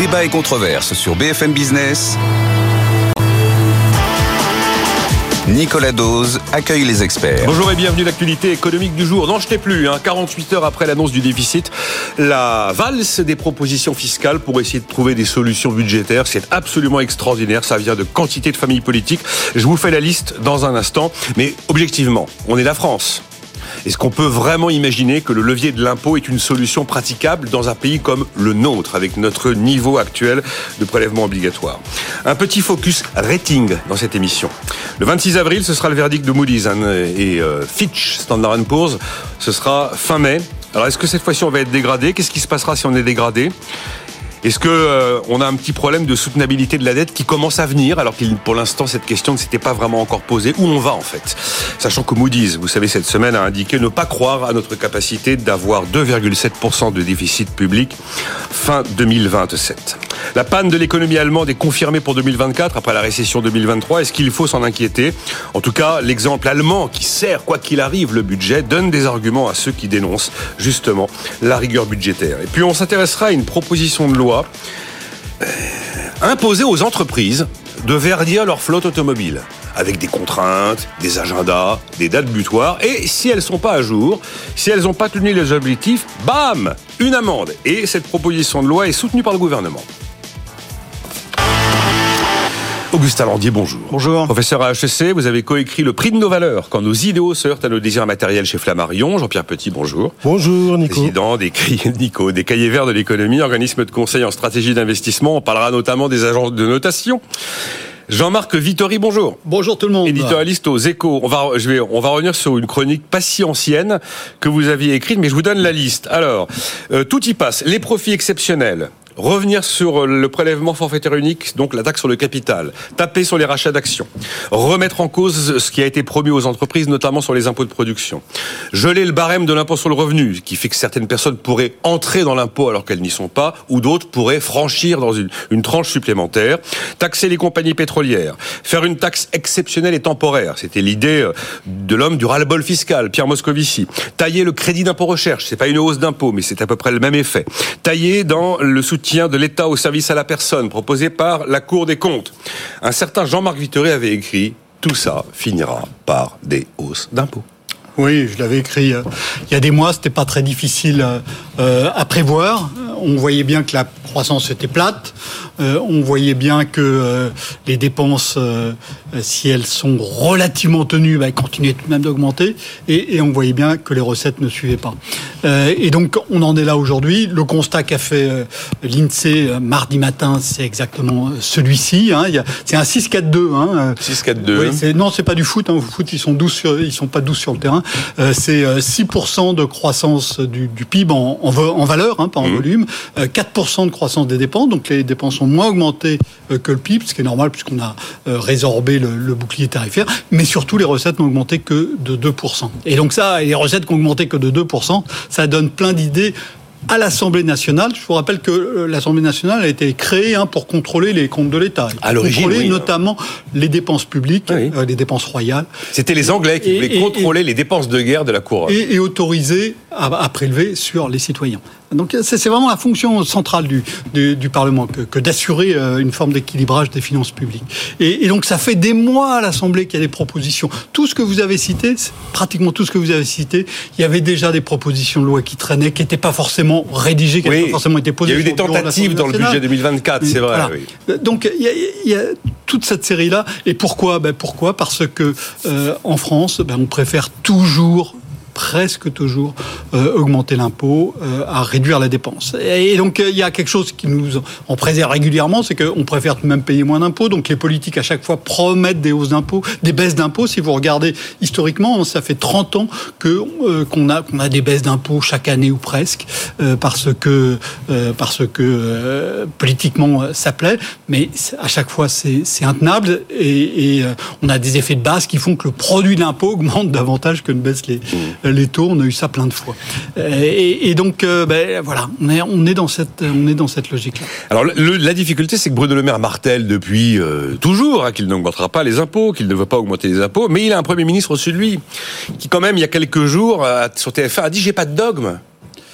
Débat et controverse sur BFM Business. Nicolas Dose accueille les experts. Bonjour et bienvenue à l'actualité économique du jour. N'en jetez plus, 48 heures après l'annonce du déficit, la valse des propositions fiscales pour essayer de trouver des solutions budgétaires, c'est absolument extraordinaire. Ça vient de quantité de familles politiques. Je vous fais la liste dans un instant. Mais objectivement, on est la France. Est-ce qu'on peut vraiment imaginer que le levier de l'impôt est une solution praticable dans un pays comme le nôtre, avec notre niveau actuel de prélèvement obligatoire ? Un petit focus rating dans cette émission. Le 26 avril, ce sera le verdict de Moody's et Fitch, Standard & Poor's. Ce sera fin mai. Alors, est-ce que cette fois-ci, on va être dégradé ? Qu'est-ce qui se passera si on est dégradé ? Est-ce que on a un petit problème de soutenabilité de la dette qui commence à venir, alors que pour l'instant, cette question ne s'était pas vraiment encore posée ? Où on va, en fait ? Sachant que Moody's, vous savez, cette semaine a indiqué ne pas croire à notre capacité d'avoir 2,7% de déficit public fin 2027. La panne de l'économie allemande est confirmée pour 2024, après la récession 2023. Est-ce qu'il faut s'en inquiéter ? En tout cas, l'exemple allemand, qui sert, quoi qu'il arrive, le budget, donne des arguments à ceux qui dénoncent, justement, la rigueur budgétaire. Et puis, on s'intéressera à une proposition de loi imposer aux entreprises de verdir leur flotte automobile, avec des contraintes, des agendas, des dates butoirs, et si elles sont pas à jour, si elles n'ont pas tenu les objectifs, bam, une amende. Et cette proposition de loi est soutenue par le gouvernement. Augustin Landier, bonjour. Bonjour. Professeur à HEC, vous avez coécrit le prix de nos valeurs quand nos idéaux se heurtent à nos désirs matériels chez Flammarion. Jean-Pierre Petit, bonjour. Bonjour, Nico. Président des Cahiers Verts de l'économie, organisme de conseil en stratégie d'investissement. On parlera notamment des agences de notation. Jean-Marc Vittori, bonjour. Bonjour tout le monde. Éditorialiste aux Échos. On va revenir sur une chronique pas si ancienne que vous aviez écrite, mais je vous donne la liste. Alors, tout y passe. Les profits exceptionnels. Revenir sur le prélèvement forfaitaire unique, donc la taxe sur le capital. Taper sur les rachats d'actions. Remettre en cause ce qui a été promis aux entreprises, notamment sur les impôts de production. Geler le barème de l'impôt sur le revenu, qui fait que certaines personnes pourraient entrer dans l'impôt alors qu'elles n'y sont pas, ou d'autres pourraient franchir dans une tranche supplémentaire. Taxer les compagnies pétrolières. Faire une taxe exceptionnelle et temporaire. C'était l'idée de l'homme du ras-le-bol fiscal, Pierre Moscovici. Tailler le crédit d'impôt recherche. C'est pas une hausse d'impôt, mais c'est à peu près le même effet. Tailler dans le soutien de l'État au service à la personne, proposé par la Cour des comptes. Un certain Jean-Marc Vittori avait écrit « Tout ça finira par des hausses d'impôts ». Oui, je l'avais écrit il y a des mois, c'était pas très difficile à prévoir. On voyait bien que la croissance était plate. On voyait bien que les dépenses, si elles sont relativement tenues, elles continuaient tout de même d'augmenter. Et on voyait bien que les recettes ne suivaient pas. Et donc, on en est là aujourd'hui. Le constat qu'a fait l'INSEE mardi matin, c'est exactement celui-ci. C'est un 6-4-2. 6-4-2. Oui, non, c'est pas du foot. Au foot, ils sont pas 12 sur le terrain. C'est 6% de croissance du PIB en valeur, pas en volume. 4% de croissance des dépenses. Donc, les dépenses ont moins augmenté que le PIB, ce qui est normal puisqu'on a résorbé le bouclier tarifaire. Mais surtout, les recettes n'ont augmenté que de 2%. Et donc ça, les recettes qui ont augmenté que de 2%, ça donne plein d'idées à l'Assemblée nationale. Je vous rappelle que l'Assemblée nationale a été créée pour contrôler les comptes de l'État. À l'origine, contrôler notamment les dépenses publiques, les dépenses royales. C'était les Anglais qui voulaient contrôler les dépenses de guerre de la couronne. Et autoriser à prélever sur les citoyens. Donc c'est vraiment la fonction centrale du Parlement que d'assurer une forme d'équilibrage des finances publiques. Et donc ça fait des mois à l'Assemblée qu'il y a des propositions. Tout ce que vous avez cité, pratiquement tout ce que vous avez cité, il y avait déjà des propositions de loi qui traînaient, qui n'étaient pas forcément rédigées, qui n'avaient pas forcément été posées. Il y a eu des tentatives dans le budget 2024, c'est vrai. Voilà. Oui. Donc il y a toute cette série-là. Et pourquoi ? Parce que en France, on préfère presque toujours augmenter l'impôt, à réduire la dépense. Et donc il y a quelque chose qui nous en préserve régulièrement, c'est qu'on préfère tout de même payer moins d'impôts. Donc les politiques à chaque fois promettent des hausses d'impôts, des baisses d'impôts. Si vous regardez historiquement, ça fait 30 ans qu'on a des baisses d'impôts chaque année ou presque, parce que politiquement ça plaît. Mais à chaque fois c'est intenable et on a des effets de base qui font que le produit de l'impôt augmente davantage que ne baissent les taux. On a eu ça plein de fois. Et donc, voilà, on est dans cette logique-là. Alors, la difficulté, c'est que Bruno Le Maire martèle depuis toujours qu'il n'augmentera pas les impôts, qu'il ne veut pas augmenter les impôts, mais il a un Premier ministre au-dessus de lui qui, quand même, il y a quelques jours, sur TF1, a dit « j'ai pas de dogme ».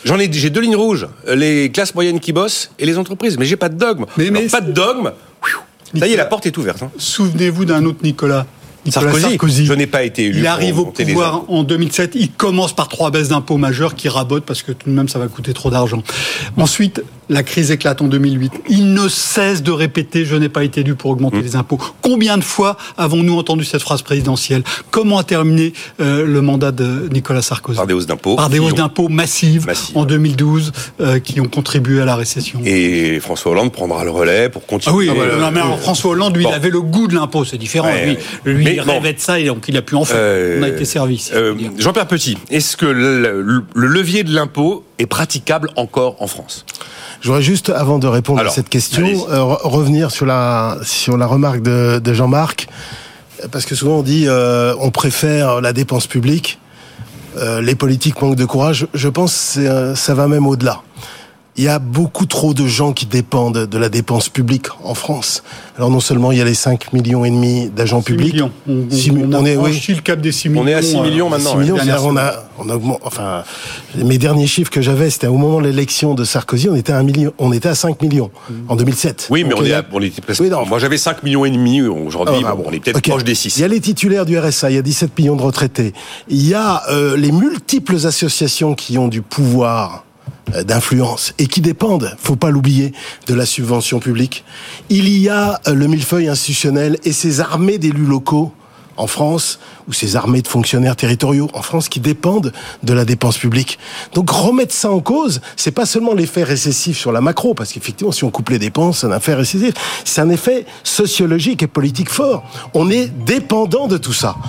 J'ai 2 lignes rouges, les classes moyennes qui bossent et les entreprises. Mais j'ai pas de dogme. Mais pas de dogme. Ça y est, la porte est ouverte. Souvenez-vous d'un autre Nicolas Sarkozy. Je n'ai pas été élu. Il arrive au pouvoir en 2007. Il commence par 3 baisses d'impôts majeures qui rabotent parce que tout de même ça va coûter trop d'argent. Ensuite, la crise éclate en 2008. Il ne cesse de répéter « je n'ai pas été élu pour augmenter les impôts ». Combien de fois avons-nous entendu cette phrase présidentielle ? Comment a terminé le mandat de Nicolas Sarkozy ? Par des hausses d'impôts. Par des hausses d'impôts massives en 2012 qui ont contribué à la récession. Et François Hollande prendra le relais pour continuer. Ah oui, non, mais alors, François Hollande, lui, il avait le goût de l'impôt, c'est différent. Lui, il rêvait de ça et donc il a pu en faire. On a été servi. Jean-Pierre Petit, est-ce que le levier de l'impôt est praticable encore en France ? Je voudrais juste, avant de répondre à cette question, revenir sur la remarque de Jean-Marc, parce que souvent on dit on préfère la dépense publique, les politiques manquent de courage. Je pense que ça va même au-delà. Il y a beaucoup trop de gens qui dépendent de la dépense publique en France. Alors non seulement il y a les 5,5 millions d'agents publics. On a franchi le cap des 6 millions. On est à 6 millions maintenant. 6 millions, on augmente. Enfin, mes derniers chiffres que j'avais, c'était au moment de l'élection de Sarkozy, on était à 5 millions en 2007. Oui, mais donc, on était presque. Oui, moi j'avais 5,5 millions aujourd'hui. On est peut-être proche des 6. Il y a les titulaires du RSA, il y a 17 millions de retraités. Il y a les multiples associations qui ont du pouvoir d'influence et qui dépendent, faut pas l'oublier, de la subvention publique. Il y a le millefeuille institutionnel et ces armées d'élus locaux en France, ou ces armées de fonctionnaires territoriaux en France qui dépendent de la dépense publique. Donc remettre ça en cause, c'est pas seulement l'effet récessif sur la macro, parce qu'effectivement, si on coupe les dépenses, c'est un effet récessif, c'est un effet sociologique et politique fort. On est dépendant de tout ça.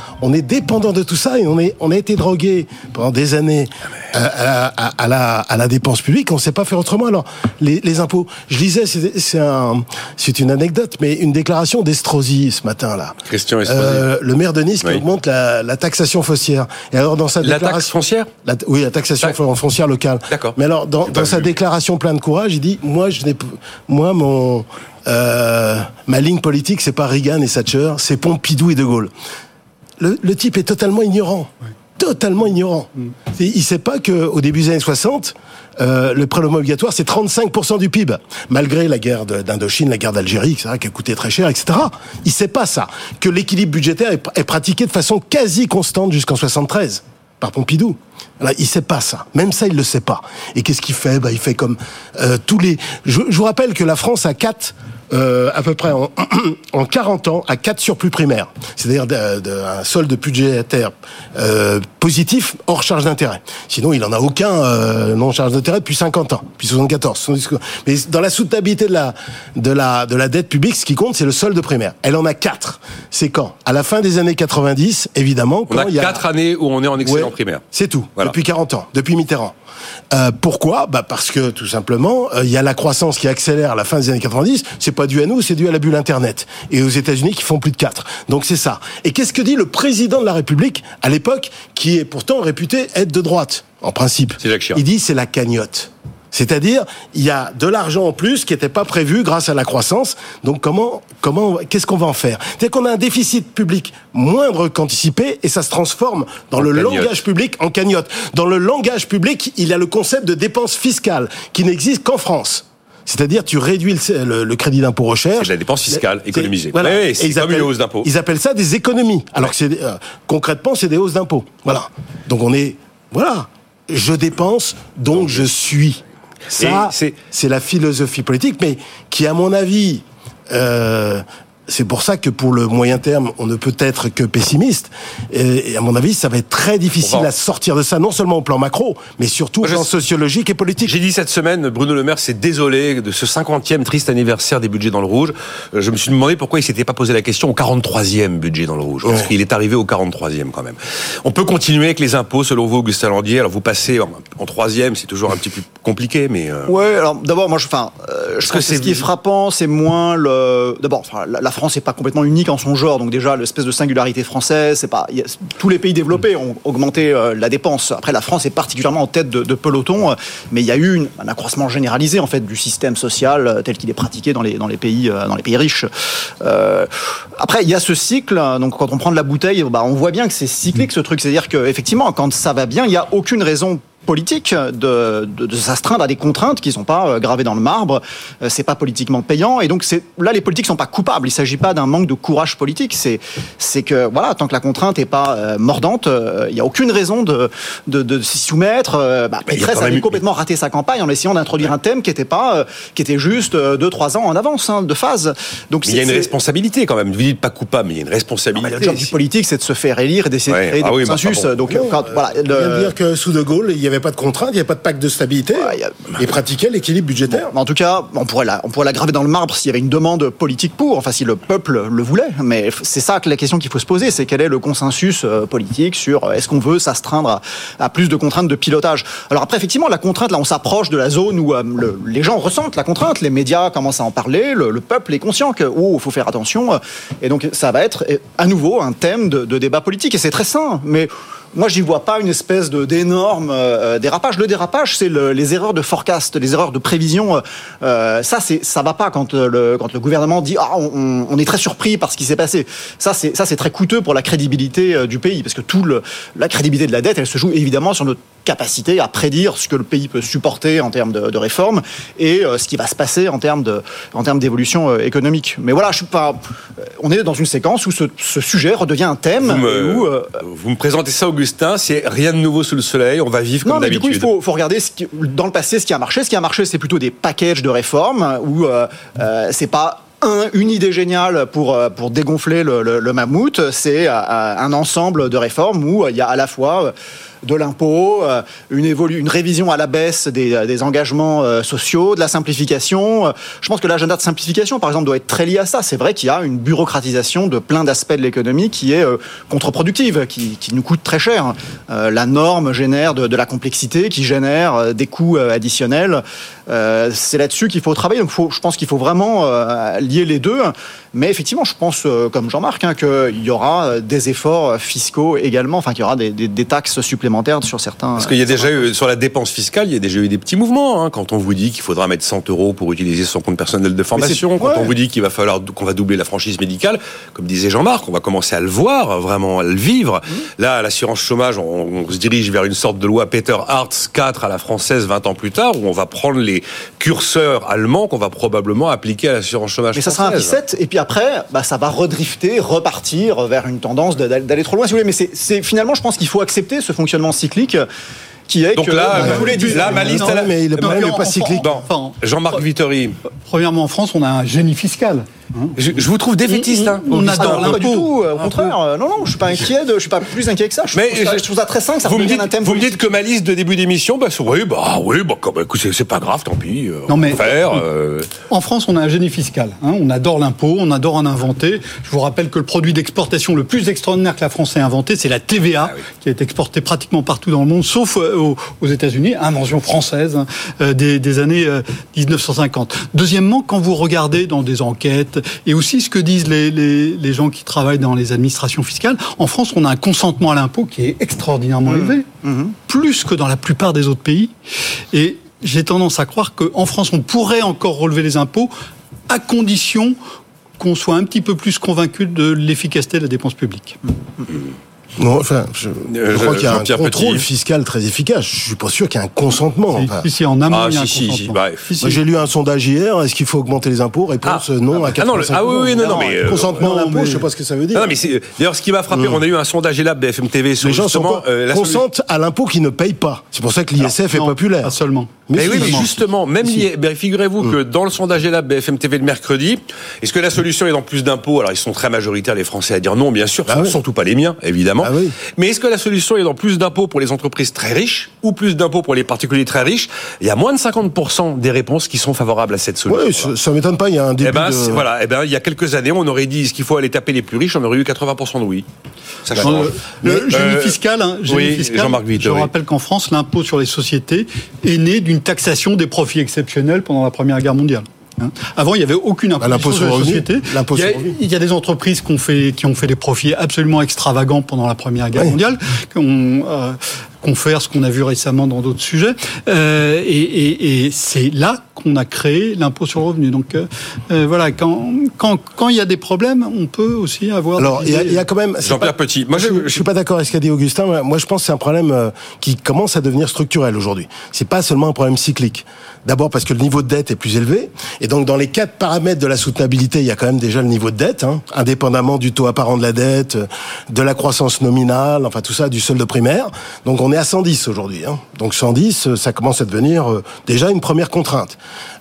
Et on a été drogué pendant des années à la dépense publique. On sait pas faire autrement. Alors, les impôts. Je lisais, c'est une anecdote, mais une déclaration d'Estrosi ce matin, là. Christian Estrosi. Le maire de Nice qui augmente la taxation foncière. Et alors dans sa déclaration, taxe foncière, la taxation foncière locale. D'accord. Mais alors dans sa déclaration pleine de courage, il dit ma ligne politique, c'est pas Reagan et Thatcher, c'est Pompidou et De Gaulle. Le type est totalement ignorant. Ouais. Totalement ignorant. Il sait pas qu'au début des années 60, le prélèvement obligatoire, c'est 35% du PIB. Malgré la guerre d'Indochine, la guerre d'Algérie, etc., qui a coûté très cher, etc. Il sait pas ça. Que l'équilibre budgétaire est pratiqué de façon quasi constante jusqu'en 73 par Pompidou. Là, il sait pas ça. Même ça, il le sait pas. Et qu'est-ce qu'il fait ? Il fait comme tous les... Je vous rappelle que la France a 4... à peu près en 40 ans, à 4 surplus primaires. C'est-à-dire un solde budgétaire positif hors charge d'intérêt. Sinon, il n'en a aucun non charge d'intérêt depuis 50 ans, depuis 74. Mais dans la soutenabilité de la dette publique, ce qui compte, c'est le solde primaire. Elle en a 4. C'est quand ? À la fin des années 90, évidemment. On a 4 années où on est en excédent primaire. C'est tout. Voilà. Depuis 40 ans. Depuis Mitterrand. Pourquoi ? Parce que, tout simplement, il y a la croissance qui accélère à la fin des années 90. C'est pas dû à nous, c'est dû à la bulle Internet. Et aux États-Unis, qui font plus de 4. Donc c'est ça. Et qu'est-ce que dit le président de la République, à l'époque, qui est pourtant réputé être de droite, en principe ? C'est Jacques Chirac. Il dit c'est la cagnotte. C'est-à-dire, il y a de l'argent en plus qui n'était pas prévu grâce à la croissance. Donc qu'est-ce qu'on va en faire ? C'est-à-dire qu'on a un déficit public moindre qu'anticipé et ça se transforme dans le langage public en cagnotte. Dans le langage public, il y a le concept de dépense fiscale qui n'existe qu'en France. C'est-à-dire, tu réduis le crédit d'impôt recherche. C'est de la dépense fiscale économisée. Voilà. Oui, c'est comme une hausse d'impôt. Ils appellent ça des économies. Alors que concrètement, c'est des hausses d'impôts. Voilà. Donc je dépense, donc je suis. Ça, c'est la philosophie politique, mais qui, à mon avis, c'est pour ça que pour le moyen terme, on ne peut être que pessimiste. Et à mon avis, ça va être très difficile à sortir de ça, non seulement au plan macro, mais surtout au plan sociologique et politique. J'ai dit cette semaine, Bruno Le Maire s'est désolé de ce 50e triste anniversaire des budgets dans le rouge. Je me suis demandé pourquoi il s'était pas posé la question au 43e budget dans le rouge. Parce qu'il est arrivé au 43e quand même. On peut continuer avec les impôts, selon vous, Augustin Landier. Alors vous passez en 3e, c'est toujours un petit peu compliqué, mais... Ouais, alors d'abord, moi, je pense que ce qui est frappant, c'est moins D'abord, la France n'est pas complètement unique en son genre, donc déjà l'espèce de singularité française, tous les pays développés ont augmenté la dépense. Après, la France est particulièrement en tête de peloton, mais il y a eu un accroissement généralisé en fait du système social tel qu'il est pratiqué dans les pays riches. Après, il y a ce cycle, donc quand on prend de la bouteille, on voit bien que c'est cyclique ce truc, c'est-à-dire que effectivement, quand ça va bien, il n'y a aucune raison politique de s'astreindre à des contraintes qui sont pas gravées dans le marbre. C'est pas politiquement payant, et donc là les politiques sont pas coupables. Il s'agit pas d'un manque de courage politique. C'est que voilà, tant que la contrainte est pas mordante, il y a aucune raison de s'y soumettre. Pécresse avait complètement raté sa campagne en essayant d'introduire un thème qui était juste 2-3 ans en avance de phase. Donc il y a une responsabilité quand même. Vous dites pas coupable, mais il y a une responsabilité. Le job du politique, c'est de se faire élire et d'essayer de créer des consensus. Donc voilà. Il vient de dire que sous De Gaulle, il n'y avait pas de contrainte, il n'y avait pas de pacte de stabilité. Il pratiquait l'équilibre budgétaire. En tout cas, on pourrait la graver dans le marbre s'il y avait une demande politique pour, enfin si le peuple le voulait. Mais c'est ça que la question qu'il faut se poser, c'est quel est le consensus politique sur est-ce qu'on veut s'astreindre à plus de contraintes de pilotage. Alors après, effectivement, la contrainte, là, on s'approche de la zone où les gens ressentent la contrainte, les médias commencent à en parler, le peuple est conscient que il faut faire attention, et donc ça va être à nouveau un thème de débat politique, et c'est très sain, mais moi, j'y vois pas une espèce d'énorme dérapage. Le dérapage, c'est les erreurs de forecast, les erreurs de prévision. Ça va pas quand le gouvernement dit on est très surpris par ce qui s'est passé. Ça c'est très coûteux pour la crédibilité du pays, parce que la crédibilité de la dette, elle se joue évidemment sur notre capacité à prédire ce que le pays peut supporter en termes de réformes et ce qui va se passer en termes d'évolution économique. Mais voilà, on est dans une séquence où ce sujet redevient un thème. Vous me présentez ça, Augustin, c'est rien de nouveau sous le soleil, on va vivre comme d'habitude. Du coup, il faut regarder dans le passé ce qui a marché. Ce qui a marché, c'est plutôt des packages de réformes où c'est pas une idée géniale pour dégonfler le mammouth, c'est un ensemble de réformes où il y a à la fois de l'impôt, une révision à la baisse des engagements sociaux, de la simplification. Je pense que l'agenda de simplification, par exemple, doit être très lié à ça. C'est vrai qu'il y a une bureaucratisation de plein d'aspects de l'économie qui est contre-productive, qui nous coûte très cher. La norme génère de la complexité, qui génère des coûts additionnels. C'est là-dessus qu'il faut travailler. Donc je pense qu'il faut vraiment lier les deux. Mais effectivement, je pense, comme Jean-Marc, qu'il y aura des efforts fiscaux également, enfin qu'il y aura des taxes supplémentaires sur certains... Parce qu'il y a déjà eu, sur la dépense fiscale, il y a déjà eu des petits mouvements. Quand on vous dit qu'il faudra mettre 100 € pour utiliser son compte personnel de formation, quand on vous dit qu'on va doubler la franchise médicale, comme disait Jean-Marc, on va commencer à le voir, vraiment à le vivre. Là, l'assurance chômage, on se dirige vers une sorte de loi Peter Hartz 4 à la française 20 ans plus tard, où on va prendre les curseurs allemands qu'on va probablement appliquer à l'assurance chômage française. Mais ça sera un reset, et puis après, ça va redrifter, repartir vers une tendance d'aller trop loin, si vous voulez. Mais c'est finalement, je pense qu'il faut accepter ce fonctionnement cyclique qui est. Donc ma liste, mais le problème n'est pas cyclique. Jean-Marc Vittori. Premièrement, en France, on a un génie fiscal. Je vous trouve défaitiste. On adore l'impôt. Pas du tout. Au contraire, non, je suis pas inquiet. Je suis pas plus inquiet que ça. Je trouve ça très simple. Vous me dites que ma liste de début d'émission, c'est pas grave, tant pis. En France, on a un génie fiscal. On adore l'impôt, on adore en inventer. Je vous rappelle que le produit d'exportation le plus extraordinaire que la France ait inventé, c'est la TVA, qui est exportée pratiquement partout dans le monde, sauf aux États-Unis, invention française des années 1950. Deuxièmement, quand vous regardez dans des enquêtes et aussi ce que disent les gens qui travaillent dans les administrations fiscales, en France, on a un consentement à l'impôt qui est extraordinairement élevé, plus que dans la plupart des autres pays. Et j'ai tendance à croire qu'en France, on pourrait encore relever les impôts à condition qu'on soit un petit peu plus convaincu de l'efficacité de la dépense publique. Non, enfin, je crois qu'il y a un contrôle fiscal très efficace. Je suis pas sûr qu'il y ait un consentement. Si, en amont, il y a un consentement. Moi, j'ai lu un sondage hier. Est-ce qu'il faut augmenter les impôts? Réponse non à 85%. Non, consentement à l'impôt, je sais pas ce que ça veut dire. Non, mais d'ailleurs, ce qui m'a frappé, on a eu un sondage ELAB BFM TV sur les gens consentent à l'impôt qui ne paye pas. C'est pour ça que l'ISF est populaire. Pas seulement. Mais justement, même figurez-vous que dans le sondage ELAB BFM TV le mercredi, est-ce que la solution est dans plus d'impôts? Alors, ils sont très majoritaires, les Français, à dire non, bien sûr, surtout pas les miens, évidemment. Mais est-ce que la solution est dans plus d'impôts pour les entreprises très riches ou plus d'impôts pour les particuliers très riches? Il y a moins de 50% des réponses qui sont favorables à cette solution. Oui, ça m'étonne pas, il y a un début il y a quelques années, on aurait dit est-ce qu'il faut aller taper les plus riches, on aurait eu 80% de oui. Ça change. Le génie fiscal, Jean-Marc Vittori. Je rappelle qu'en France, l'impôt sur les sociétés est né d'une taxation des profits exceptionnels pendant la Première Guerre mondiale. Avant, il n'y avait aucune imposition sur les sociétés. Il y a des entreprises qui ont fait des profits absolument extravagants pendant la Première Guerre mondiale, qui confère ce qu'on a vu récemment dans d'autres sujets. Et c'est là qu'on a créé l'impôt sur le revenu. Donc voilà, quand il y a des problèmes, on peut aussi avoir... Alors, il y a quand même... Jean-Pierre Petit. Moi, je suis pas d'accord avec ce qu'a dit Augustin. Moi, je pense que c'est un problème qui commence à devenir structurel aujourd'hui. C'est pas seulement un problème cyclique. D'abord parce que le niveau de dette est plus élevé. Et donc, dans les 4 paramètres de la soutenabilité, il y a quand même déjà le niveau de dette, indépendamment du taux apparent de la dette, de la croissance nominale, enfin tout ça, du solde primaire. Donc, on est à 110 aujourd'hui. Donc, 110, ça commence à devenir déjà une première contrainte.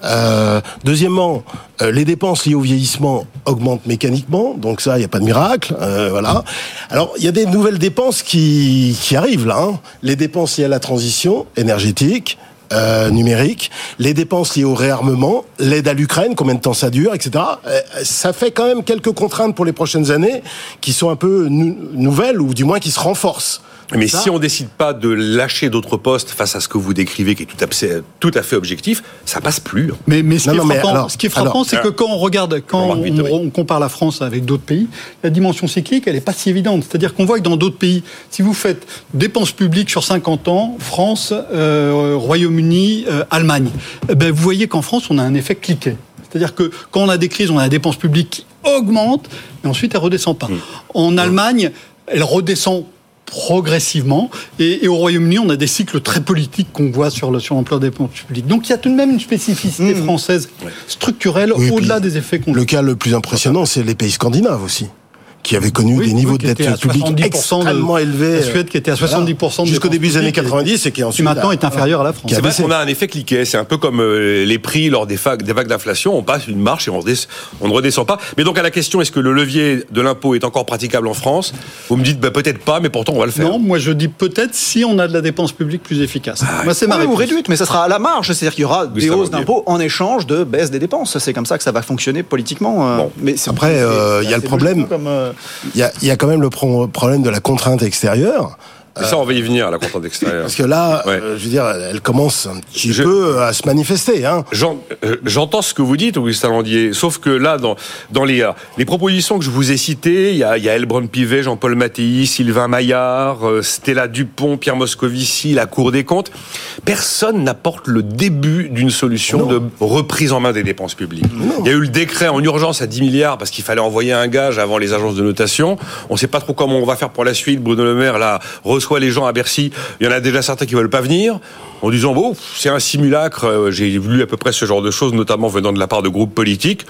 Deuxièmement, les dépenses liées au vieillissement augmentent mécaniquement. Donc ça, il n'y a pas de miracle. Voilà. Alors, il y a des nouvelles dépenses qui arrivent là. Les dépenses liées à la transition énergétique, numérique, les dépenses liées au réarmement, l'aide à l'Ukraine, combien de temps ça dure, etc. Ça fait quand même quelques contraintes pour les prochaines années qui sont un peu nouvelles ou du moins qui se renforcent. Mais si on décide pas de lâcher d'autres postes face à ce que vous décrivez, qui est tout à fait objectif, ça passe plus. Mais ce qui est frappant, c'est que quand on regarde, on compare la France avec d'autres pays, la dimension cyclique, elle est pas si évidente. C'est-à-dire qu'on voit que dans d'autres pays, si vous faites dépenses publiques sur 50 ans, France, Royaume-Uni, Allemagne, vous voyez qu'en France, on a un effet cliquet. C'est-à-dire que quand on a des crises, on a la dépense publique qui augmente, et ensuite elle redescend pas. En Allemagne, elle redescend progressivement, et au Royaume-Uni, on a des cycles très politiques qu'on voit sur l'emploi des dépenses publiques. Donc il y a tout de même une spécificité française structurelle au-delà des effets qu'on... Le cas le plus impressionnant, c'est les pays scandinaves aussi, qui avaient connu des niveaux de dette publique extrêmement élevés. La Suède qui était à 70% jusqu'au début des années 90 et qui ensuite maintenant est inférieure à la France. C'est vrai qu'on a un effet cliquet. C'est un peu comme les prix lors des vagues d'inflation. On passe une marche et on ne redescend pas. Mais donc à la question, est-ce que le levier de l'impôt est encore praticable en France ? Vous me dites peut-être pas, mais pourtant on va le faire. Non, moi je dis peut-être si on a de la dépense publique plus efficace. Moi c'est ma réponse. Ou réduite, mais ça sera à la marge. C'est-à-dire qu'il y aura des hausses d'impôts en échange de baisse des dépenses. C'est comme ça que ça va fonctionner politiquement. Bon. Mais après, il y a le problème. Il y a quand même le problème de la contrainte extérieure. Mais ça, on va y venir, à la contrainte extérieure. Parce que là, je veux dire, elle commence un petit peu à se manifester. J'entends ce que vous dites, Augustin Landier, sauf que là, dans les propositions que je vous ai citées, il y a Hellbrun Pivet, Jean-Paul Mattei, Sylvain Maillard, Stella Dupont, Pierre Moscovici, la Cour des comptes. Personne n'apporte le début d'une solution de reprise en main des dépenses publiques. Il y a eu le décret en urgence à 10 milliards parce qu'il fallait envoyer un gage avant les agences de notation. On ne sait pas trop comment on va faire pour la suite. Bruno Le Maire, là, reçoit les gens à Bercy. Il y en a déjà certains qui veulent pas venir en disant c'est un simulacre. J'ai lu à peu près ce genre de choses, notamment venant de la part de groupes politiques.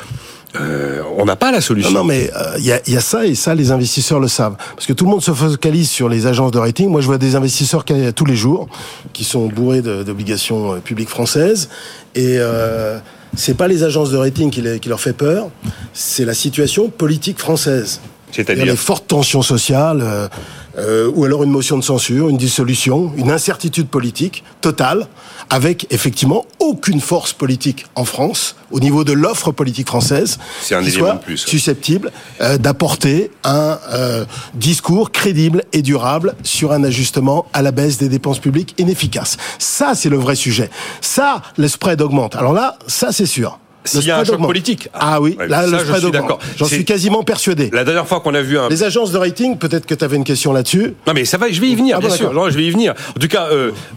On n'a pas la solution. Non, mais il y a ça, et ça, les investisseurs le savent. Parce que tout le monde se focalise sur les agences de rating. Moi, je vois des investisseurs tous les jours qui sont bourrés d'obligations publiques françaises. Et c'est pas les agences de rating qui leur fait peur, c'est la situation politique française. C'est-à-dire les fortes tensions sociales, ou alors une motion de censure, une dissolution, une incertitude politique totale, avec effectivement aucune force politique en France, au niveau de l'offre politique française, qui soit susceptible d'apporter un discours crédible et durable sur un ajustement à la baisse des dépenses publiques inefficace. Ça, c'est le vrai sujet. Ça, le spread augmente. Alors là, ça, c'est sûr. S'il y a un choc politique. Ah oui, là, le spread augmente. D'accord. J'en suis quasiment persuadé. La dernière fois qu'on a vu les agences de rating, peut-être que tu avais une question là-dessus. Non mais ça va, je vais y venir, bien sûr. Non, je vais y venir. En tout cas,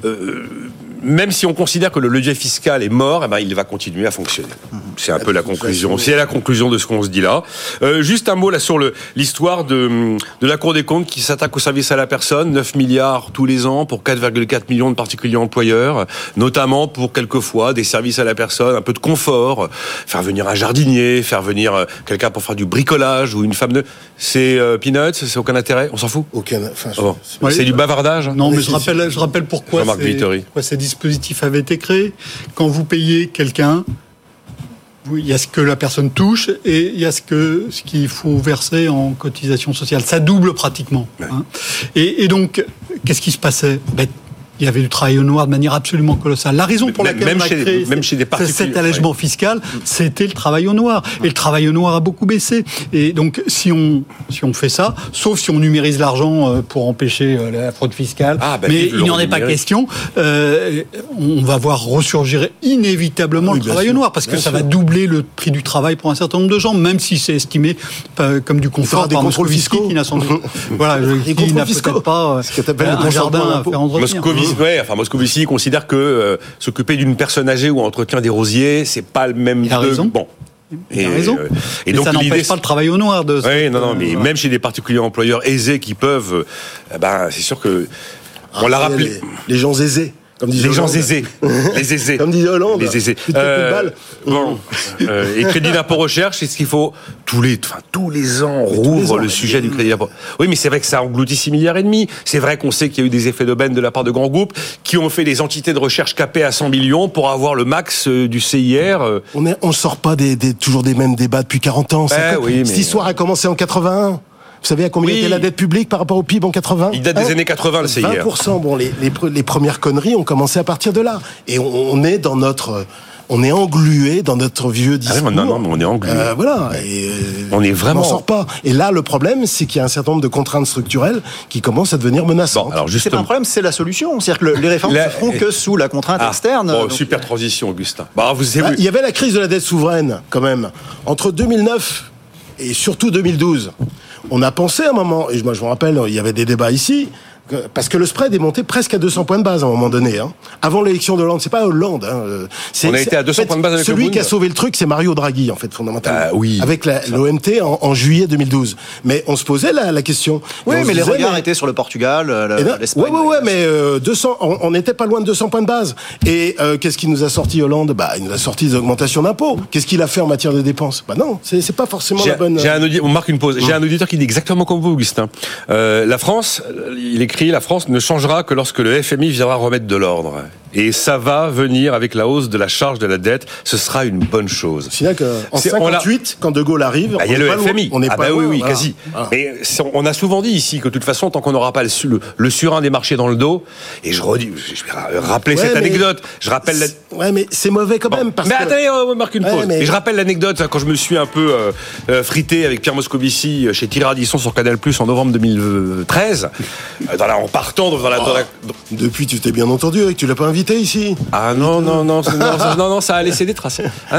même si on considère que le levier fiscal est mort, il va continuer à fonctionner. C'est un peu la conclusion. C'est la conclusion de ce qu'on se dit là. Juste un mot là sur l'histoire de la Cour des comptes qui s'attaque au service à la personne, 9 milliards tous les ans pour 4,4 millions de particuliers employeurs, notamment pour quelquefois des services à la personne, un peu de confort, faire venir un jardinier, faire venir quelqu'un pour faire du bricolage ou une femme de... C'est peanuts, c'est aucun intérêt, on s'en fout. Aucun. C'est du bavardage. Non, mais je rappelle pourquoi ces dispositifs avaient été créés. Quand vous payez quelqu'un, il y a ce que la personne touche et il y a ce qu'il faut verser en cotisation sociale. Ça double pratiquement. Et donc, qu'est-ce qui se passait ? il y avait du travail au noir de manière absolument colossale. La raison pour laquelle on a créé cet allègement fiscal, c'était le travail au noir. Et le travail au noir a beaucoup baissé. Et donc, si on fait ça, sauf si on numérise l'argent pour empêcher la fraude fiscale, mais il n'y en est pas question, on va voir ressurgir inévitablement le travail au noir, parce que ça va doubler le prix du travail pour un certain nombre de gens, même si c'est estimé comme du confort par Moscovici, qui n'a sans doute qui n'a peut-être pas un jardin à faire entretenir. Moscovici considère que s'occuper d'une personne âgée ou entretien des rosiers, c'est pas le même. Il a raison. Bon. Il a raison. Et donc, ça n'empêche pas le travail au noir de. Oui, mais même chez des particuliers employeurs aisés qui peuvent, c'est sûr que on l'a rappelé. Les gens aisés. Comme disait les Hollande. gens aisés. Les aisés. Comme disait Hollande. Les aisés. Et crédit d'impôt recherche, c'est ce qu'il faut. Tous les ans, on rouvre le sujet du crédit d'impôt. Oui, mais c'est vrai que ça engloutit 6,5 milliards. C'est vrai qu'on sait qu'il y a eu des effets d'aubaine de la part de grands groupes qui ont fait des entités de recherche capées à 100 millions pour avoir le max du CIR. On sort pas toujours des mêmes débats depuis 40 ans. Cette histoire a commencé en 81. Vous savez à combien était la dette publique par rapport au PIB en 80 ? Il date des années 80, le CIR. 20%. Bon, les premières conneries ont commencé à partir de là. Et on est englué dans notre vieux discours. Non, on est englué. On est vraiment. On n'en sort pas. Et là, le problème, c'est qu'il y a un certain nombre de contraintes structurelles qui commencent à devenir menaçantes. C'est pas un problème, c'est la solution. C'est-à-dire que les réformes ne se feront que sous la contrainte externe. Super transition, Augustin. Il y avait la crise de la dette souveraine, quand même. Entre 2009 et surtout 2012. On a pensé à un moment, et moi je me rappelle, il y avait des débats ici, parce que le spread est monté presque à 200 points de base à un moment donné. Avant l'élection de Hollande, c'est pas Hollande. On a été à 200 points de base avec celui qui a sauvé le truc, c'est Mario Draghi, en fait, fondamentalement. Avec l'OMT en juillet 2012. Mais on se posait la question. Oui, mais les regards étaient sur le Portugal, l'Espagne. Oui, mais 200, on n'était pas loin de 200 points de base. Et qu'est-ce qui nous a sorti Hollande ? Il nous a sorti des augmentations d'impôts. Qu'est-ce qu'il a fait en matière de dépenses ? Non, c'est pas forcément la bonne. On marque une pause. J'ai un auditeur qui dit exactement comme vous, Augustin. La France, il écrit, la France ne changera que lorsque le FMI viendra remettre de l'ordre. Et ça va venir avec la hausse de la charge de la dette. Ce sera une bonne chose. C'est-à-dire qu'en 58, quand De Gaulle arrive, il y a le FMI. On n'est pas loin. Oui, quasi. Mais on a souvent dit ici que de toute façon, tant qu'on n'aura pas le surin des marchés dans le dos, et je vais rappeler cette anecdote. Je rappelle mais c'est mauvais quand même. Attendez, on marque une pause. Et je rappelle l'anecdote, quand je me suis un peu frité avec Pierre Moscovici chez Thierry Ardisson sur Canal+ en novembre 2013, en partant dans la... Depuis, tu t'es bien entendu, tu l'as pas invité ici. Non, ça a laissé des traces.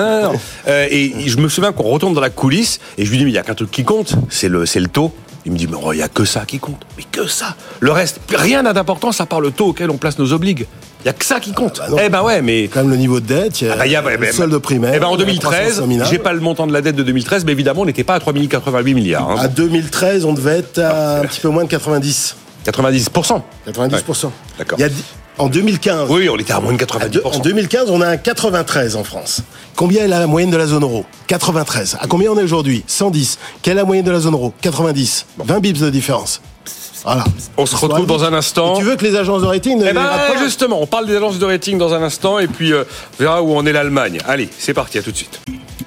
Et je me souviens qu'on retourne dans la coulisse et je lui dis, mais il y a qu'un truc qui compte, c'est le taux. Il me dit, mais il y a que ça qui compte. Mais que ça. Le reste, rien n'a d'importance à part le taux auquel on place nos obligues. Il y a que ça qui compte. Mais quand même le niveau de dette, il y a le solde de primaire. En 2013, j'ai pas le montant de la dette de 2013, mais évidemment, on n'était pas à 3088 milliards. À 2013, on devait être à un petit peu moins de 90. 90%. 90%. D'accord. En 2015. Oui, on était à moins de 90%. En 2015, on a un 93 en France. Combien est la moyenne de la zone euro ? 93. À combien on est aujourd'hui ? 110. Quelle est la moyenne de la zone euro ? 90. 20 bips de différence. Voilà. On se retrouve dans un instant. Et tu veux que les agences de rating justement, on parle des agences de rating dans un instant et puis on verra où en est l'Allemagne. Allez, c'est parti, à tout de suite.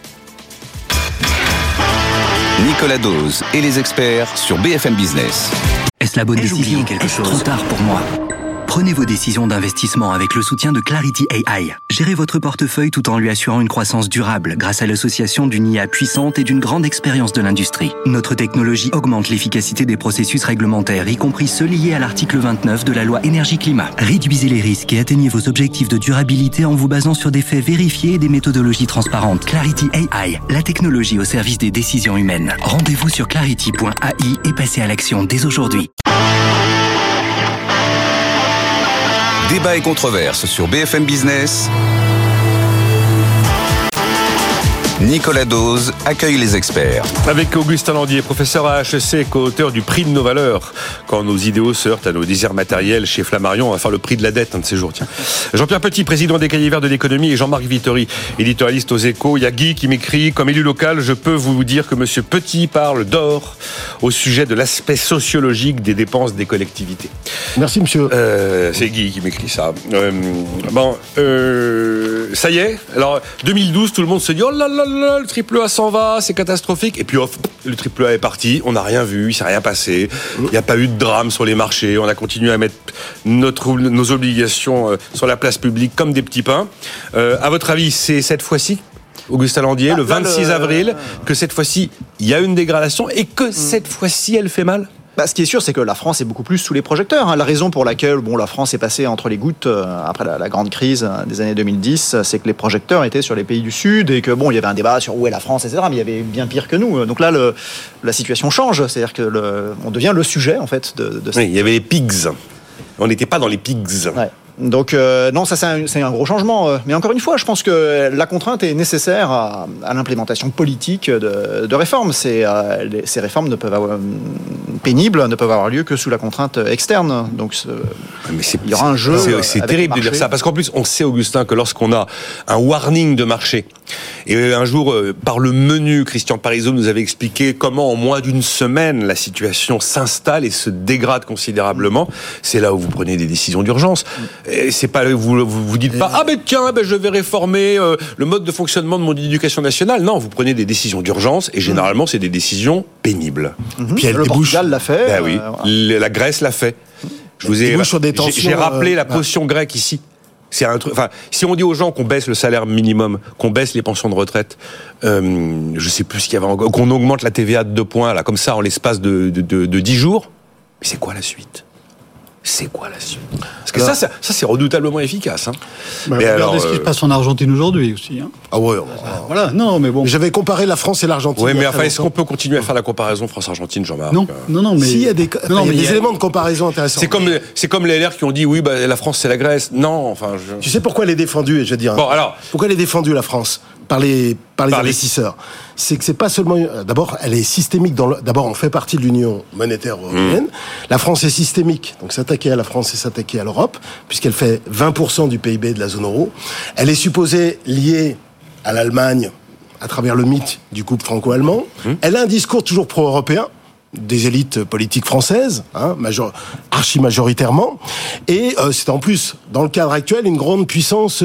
Nicolas Dose et les experts sur BFM Business. Est-ce la bonne décision ? Trop tard pour moi. Prenez vos décisions d'investissement avec le soutien de Clarity AI. Gérez votre portefeuille tout en lui assurant une croissance durable grâce à l'association d'une IA puissante et d'une grande expérience de l'industrie. Notre technologie augmente l'efficacité des processus réglementaires, y compris ceux liés à l'article 29 de la loi Énergie-Climat. Réduisez les risques et atteignez vos objectifs de durabilité en vous basant sur des faits vérifiés et des méthodologies transparentes. Clarity AI, la technologie au service des décisions humaines. Rendez-vous sur clarity.ai et passez à l'action dès aujourd'hui. Débat et controverse sur BFM Business. Nicolas Dose accueille les experts. Avec Augustin Landier, professeur à HEC et co-auteur du prix de nos valeurs. Quand nos idéaux se heurtent à nos désirs matériels chez Flammarion, on va faire le prix de la dette un de ces jours. Tiens. Jean-Pierre Petit, président des Cahiers Verts de l'économie, et Jean-Marc Vittori, éditorialiste aux Échos. Il y a Guy qui m'écrit, comme élu local, je peux vous dire que Monsieur Petit parle d'or au sujet de l'aspect sociologique des dépenses des collectivités. Merci monsieur. C'est Guy qui m'écrit ça. ça y est. Alors 2012, tout le monde se dit oh là là là, le triple A s'en va, c'est catastrophique. Et puis le triple A est parti, on n'a rien vu, il s'est rien passé. Il n'y a pas eu de drame sur les marchés. On a continué à mettre nos obligations sur la place publique comme des petits pains. À votre avis, c'est cette fois-ci, Augustin Landier, le 26 avril, que cette fois-ci il y a une dégradation et que cette fois-ci elle fait mal? Ce qui est sûr, c'est que la France est beaucoup plus sous les projecteurs. La raison pour laquelle la France est passée entre les gouttes après la grande crise des années 2010, c'est que les projecteurs étaient sur les pays du Sud et que il y avait un débat sur où est la France, etc. Mais il y avait bien pire que nous. Donc là, la situation change. C'est-à-dire que on devient le sujet en fait de Oui, il y avait les pigs. On n'était pas dans les pigs. Ouais. Donc non, ça c'est un gros changement. Mais encore une fois, je pense que la contrainte est nécessaire à l'implémentation politique de réformes. Ces réformes pénibles ne peuvent avoir lieu que sous la contrainte externe. Donc il y aura un jeu. C'est terrible de dire ça, parce qu'en plus on sait, Augustin, que lorsqu'on a un warning de marché, et un jour par le menu, Christian Parizeau nous avait expliqué comment en moins d'une semaine la situation s'installe et se dégrade considérablement. C'est là où vous prenez des décisions d'urgence. Et c'est pas vous dites pas je vais réformer le mode de fonctionnement de mon éducation nationale. Non, vous prenez des décisions d'urgence et généralement c'est des décisions pénibles. Puis le Portugal l'a fait. Oui, la Grèce l'a fait. J'ai rappelé la potion grecque ici. C'est un truc. Enfin, si on dit aux gens qu'on baisse le salaire minimum, qu'on baisse les pensions de retraite, je sais plus ce qu'il y avait encore, qu'on augmente la TVA de 2 points là, comme ça en l'espace de 10 jours. Mais c'est quoi la suite? C'est quoi la suite? Parce que ça c'est redoutablement efficace. Regardez ce qui se passe en Argentine aujourd'hui aussi. Ah ouais. Voilà. Non, mais bon. J'avais comparé la France et l'Argentine. Oui, mais enfin, est-ce qu'on peut continuer à faire la comparaison France-Argentine, Jean-Marc? Non, mais s'il y a des éléments de comparaison intéressants. C'est comme les LR qui ont dit oui, la France c'est la Grèce. Non, enfin. Tu sais pourquoi elle est défendue? Je veux dire. Bon, alors. Pourquoi elle est défendue, la France, par les investisseurs? C'est que c'est pas seulement. D'abord, elle est systémique. D'abord, on fait partie de l'Union monétaire européenne. La France est systémique, donc s'attaquer à la France, c'est s'attaquer à l'Europe, puisqu'elle fait 20% du PIB de la zone euro. Elle est supposée liée à l'Allemagne à travers le mythe du couple franco-allemand. Elle a un discours toujours pro-européen des élites politiques françaises, archi-majoritairement, et c'est en plus, dans le cadre actuel, une grande puissance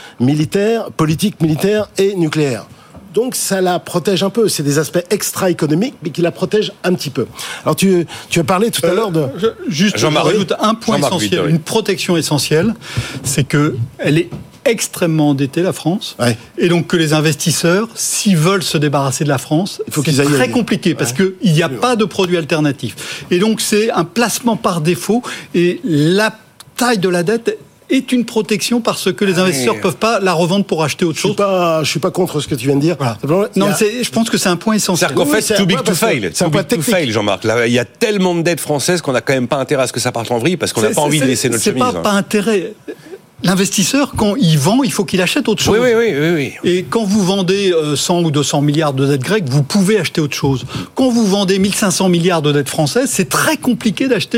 politique militaire et nucléaire. Donc ça la protège un peu. C'est des aspects extra-économiques, mais qui la protègent un petit peu. Alors tu as parlé tout à l'heure de... Je rajoute un point essentiel, une protection essentielle, c'est que elle est extrêmement endettée, la France, et donc que les investisseurs, s'ils veulent se débarrasser de la France, c'est très compliqué, parce qu'il n'y a pas de produit alternatif. Et donc c'est un placement par défaut, et la taille de la dette est une protection parce que les investisseurs peuvent pas la revendre pour acheter autre chose. Je suis pas contre ce que tu viens de dire. Voilà. Je pense que c'est un point essentiel. C'est-à-dire qu'en fait, too big to fail. C'est un point technique, Jean-Marc. Là, il y a tellement de dettes françaises qu'on n'a quand même pas intérêt à ce que ça parte en vrille parce qu'on n'a pas envie de laisser notre chemise. C'est pas intérêt. L'investisseur, quand il vend, il faut qu'il achète autre chose. Oui. Et quand vous vendez 100 ou 200 milliards de dettes grecques, vous pouvez acheter autre chose. Quand vous vendez 1500 milliards de dettes françaises, c'est très compliqué d'acheter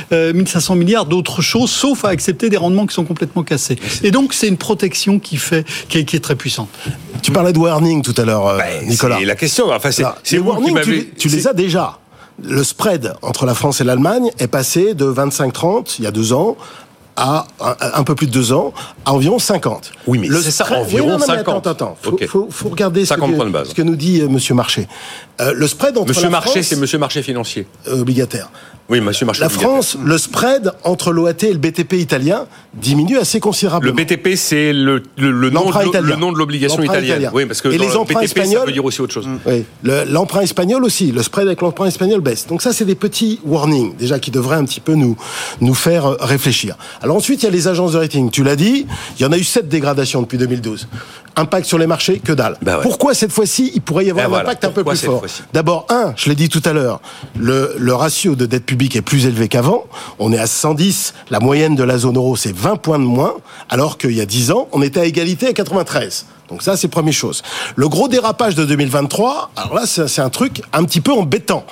1500 milliards d'autres choses, sauf à accepter des rendements qui sont complètement cassés. Et donc, c'est une protection qui est très puissante. Tu parlais de warning tout à l'heure, Nicolas. C'est la question. Enfin, c'est les warnings, tu les as déjà. Le spread entre la France et l'Allemagne est passé de 25-30, il y a 2 ans, à un peu plus de 2 ans, à environ 50. Oui, mais c'est ça, environ 50. Attends. Faut regarder ce que nous dit Monsieur Marché. Le spread entre Monsieur Marché, c'est Monsieur Marché financier. Obligataire. Oui, Monsieur Marché. La France, le spread entre l'OAT et le BTP italien diminue assez considérablement. Le BTP, c'est le nom de l'obligation italienne. Oui, parce que et les emprunts BTP, espagnols, ça veut dire aussi autre chose. Oui, l'emprunt espagnol aussi. Le spread avec l'emprunt espagnol baisse. Donc ça, c'est des petits warnings déjà qui devraient un petit peu nous faire réfléchir. Alors ensuite, il y a les agences de rating. Tu l'as dit, il y en a eu 7 dégradations depuis 2012. Impact sur les marchés, que dalle. Pourquoi cette fois-ci, il pourrait y avoir un impact un peu plus fort? D'abord, je l'ai dit tout à l'heure, le ratio de dette publique est plus élevé qu'avant. On est à 110. La moyenne de la zone euro, c'est 20 points de moins, alors qu'il y a 10 ans, on était à égalité à 93. Donc ça, c'est première chose. Le gros dérapage de 2023, alors là, c'est un truc un petit peu embêtant.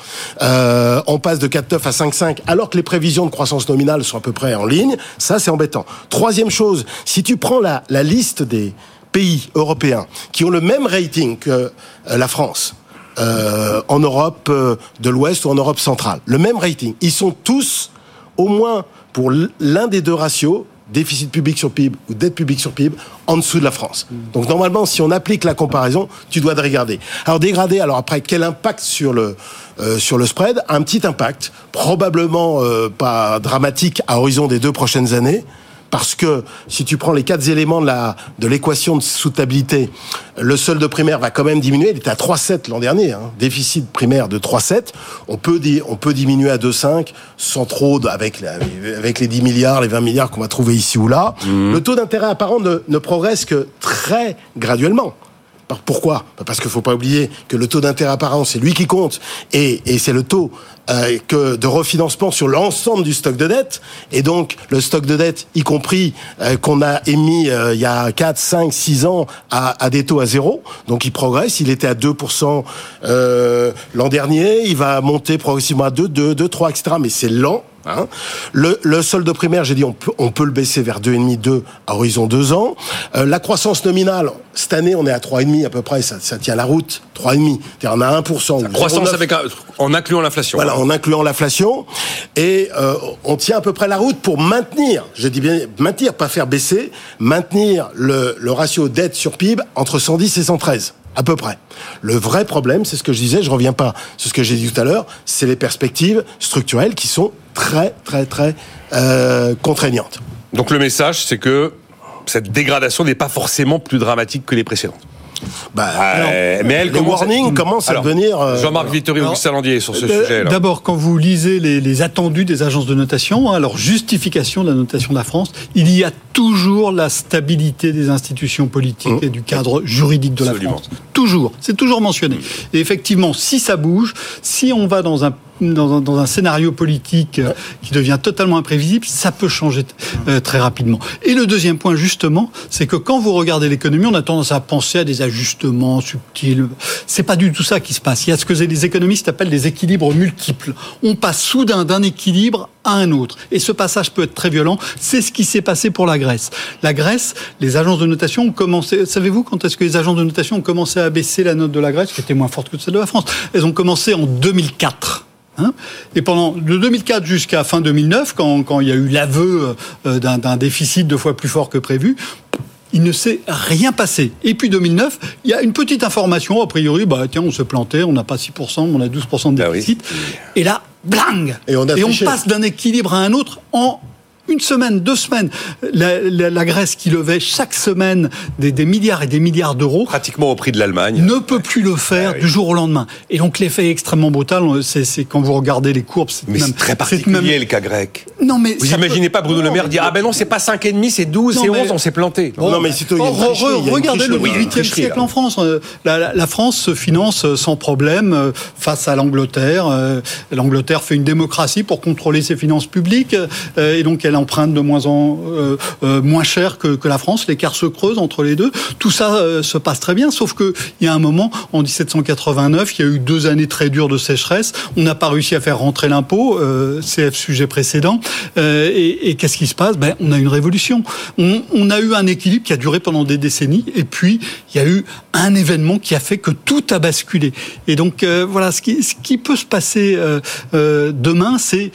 On passe de 4,9 à 5,5, alors que les prévisions de croissance nominale sont à peu près en ligne. Ça, c'est embêtant. Troisième chose, si tu prends la liste des pays européens qui ont le même rating que la France, en Europe de l'Ouest ou en Europe centrale, le même rating, ils sont tous, au moins pour l'un des deux ratios, déficit public sur PIB ou dette publique sur PIB en dessous de la France. Donc normalement, si on applique la comparaison, tu dois te regarder. Alors dégradé, alors après, quel impact sur le spread? Un petit impact, probablement pas dramatique à horizon des 2 prochaines années. Parce que si tu prends les 4 éléments de l'équation de soutenabilité, le solde primaire va quand même diminuer. Il était à 3,7 l'an dernier, déficit primaire de 3,7. On peut diminuer à 2,5 sans trop avec les 10 milliards, les 20 milliards qu'on va trouver ici ou là. Le taux d'intérêt apparent ne progresse que très graduellement. Pourquoi ? Parce qu'il ne faut pas oublier que le taux d'intérêt apparent, c'est lui qui compte, et c'est le taux de refinancement sur l'ensemble du stock de dette, et donc le stock de dette, y compris qu'on a émis il y a 4, 5, 6 ans à des taux à 0, donc il progresse, il était à 2% l'an dernier, il va monter progressivement à 2, 3, etc., mais c'est lent. Le solde primaire, j'ai dit, on peut le baisser vers 2,5-2 à horizon 2 ans. La croissance nominale, cette année, on est à 3,5 à peu près, ça tient la route, 3,5. C'est-à-dire on a 1%. La croissance en incluant l'inflation. Voilà, en incluant l'inflation. Et on tient à peu près la route pour maintenir, je dis bien maintenir, pas faire baisser, maintenir le ratio dette sur PIB entre 110 et 113. À peu près. Le vrai problème, c'est ce que je disais, je reviens pas sur ce que j'ai dit tout à l'heure, c'est les perspectives structurelles qui sont très, très, très contraignantes. Donc le message, c'est que cette dégradation n'est pas forcément plus dramatique que les précédentes. Mais elle commence à devenir... Jean-Marc Vittori, Augustin Landier sur ce sujet. D'abord, quand vous lisez les attendus des agences de notation, leur justification de la notation de la France, il y a toujours la stabilité des institutions politiques et du cadre juridique de la France. Toujours. C'est toujours mentionné. Et effectivement, si ça bouge, si on va dans un scénario politique qui devient totalement imprévisible, ça peut changer très rapidement. Et le deuxième point, justement, c'est que quand vous regardez l'économie, on a tendance à penser à des ajustements subtils. C'est pas du tout ça qui se passe. Il y a ce que les économistes appellent des équilibres multiples. On passe soudain d'un équilibre à un autre. Et ce passage peut être très violent. C'est ce qui s'est passé pour la Grèce. La Grèce, les agences de notation ont commencé... Savez-vous quand est-ce que les agences de notation ont commencé à baisser la note de la Grèce, qui était moins forte que celle de la France? Elles ont commencé en 2004. Et pendant de 2004 jusqu'à fin 2009, quand il y a eu l'aveu d'un déficit 2 fois plus fort que prévu, il ne s'est rien passé. Et puis 2009, il y a une petite information, a priori, tiens, on s'est planté, on n'a pas 6%, on a 12% de déficit. Et là, bling. Et on passe d'un équilibre à un autre en 1 semaine, 2 semaines. La Grèce qui levait chaque semaine des milliards et des milliards d'euros, pratiquement au prix de l'Allemagne, ne peut plus le faire du jour au lendemain. Et donc l'effet est extrêmement brutal. C'est quand vous regardez les courbes, c'est très particulier le cas grec. Non, mais vous imaginez pas Bruno Le Maire dire non, c'est pas 5,5, c'est 12, c'est 11, on s'est planté. Regardez le 18e siècle en France. La France se finance sans problème face à l'Angleterre. L'Angleterre fait une démocratie pour contrôler ses finances publiques, et donc elle emprunte de moins cher que la France. L'écart se creuse entre les deux. Tout ça se passe très bien, sauf que il y a un moment, en 1789, il y a eu 2 années très dures de sécheresse. On n'a pas réussi à faire rentrer l'impôt, CF sujet précédent. Et qu'est-ce qui se passe ? On a une révolution. On a eu un équilibre qui a duré pendant des décennies, et puis il y a eu un événement qui a fait que tout a basculé. Et donc voilà, ce qui peut se passer demain,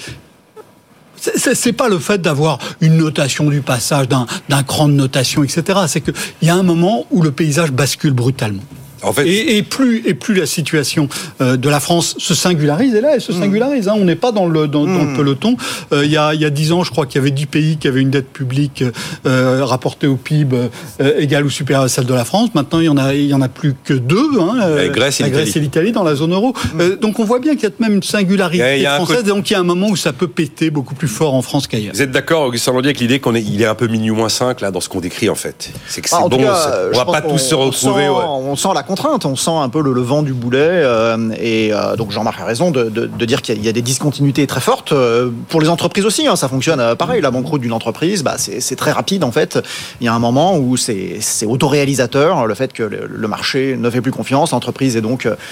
c'est pas le fait d'avoir une notation du passage, d'un cran de notation, etc. C'est qu'il y a un moment où le paysage bascule brutalement. En fait, et plus la situation de la France se singularise, et là elle se singularise. On n'est pas dans le peloton. Il y a 10 ans, je crois qu'il y avait 10 pays qui avaient une dette publique rapportée au PIB égale ou supérieure à celle de la France. Maintenant, il y en a plus que 2. La Grèce et l'Italie dans la zone euro. Donc on voit bien qu'il y a même une singularité française. Donc il y a un moment où ça peut péter beaucoup plus fort en France qu'ailleurs. Vous êtes d'accord, Augustin Landier, avec l'idée qu'il est un peu minuit moins 5 là dans ce qu'on décrit en fait. C'est que c'est bon. Cas, on va pas tous se retrouver. On sent la contrainte, on sent un peu le vent du boulet, et donc Jean-Marc a raison de dire qu'il y a des discontinuités très fortes pour les entreprises aussi. Ça fonctionne pareil. La banqueroute d'une entreprise, c'est très rapide en fait. Il y a un moment où c'est autoréalisateur, le fait que le marché ne fait plus confiance, l'entreprise est donc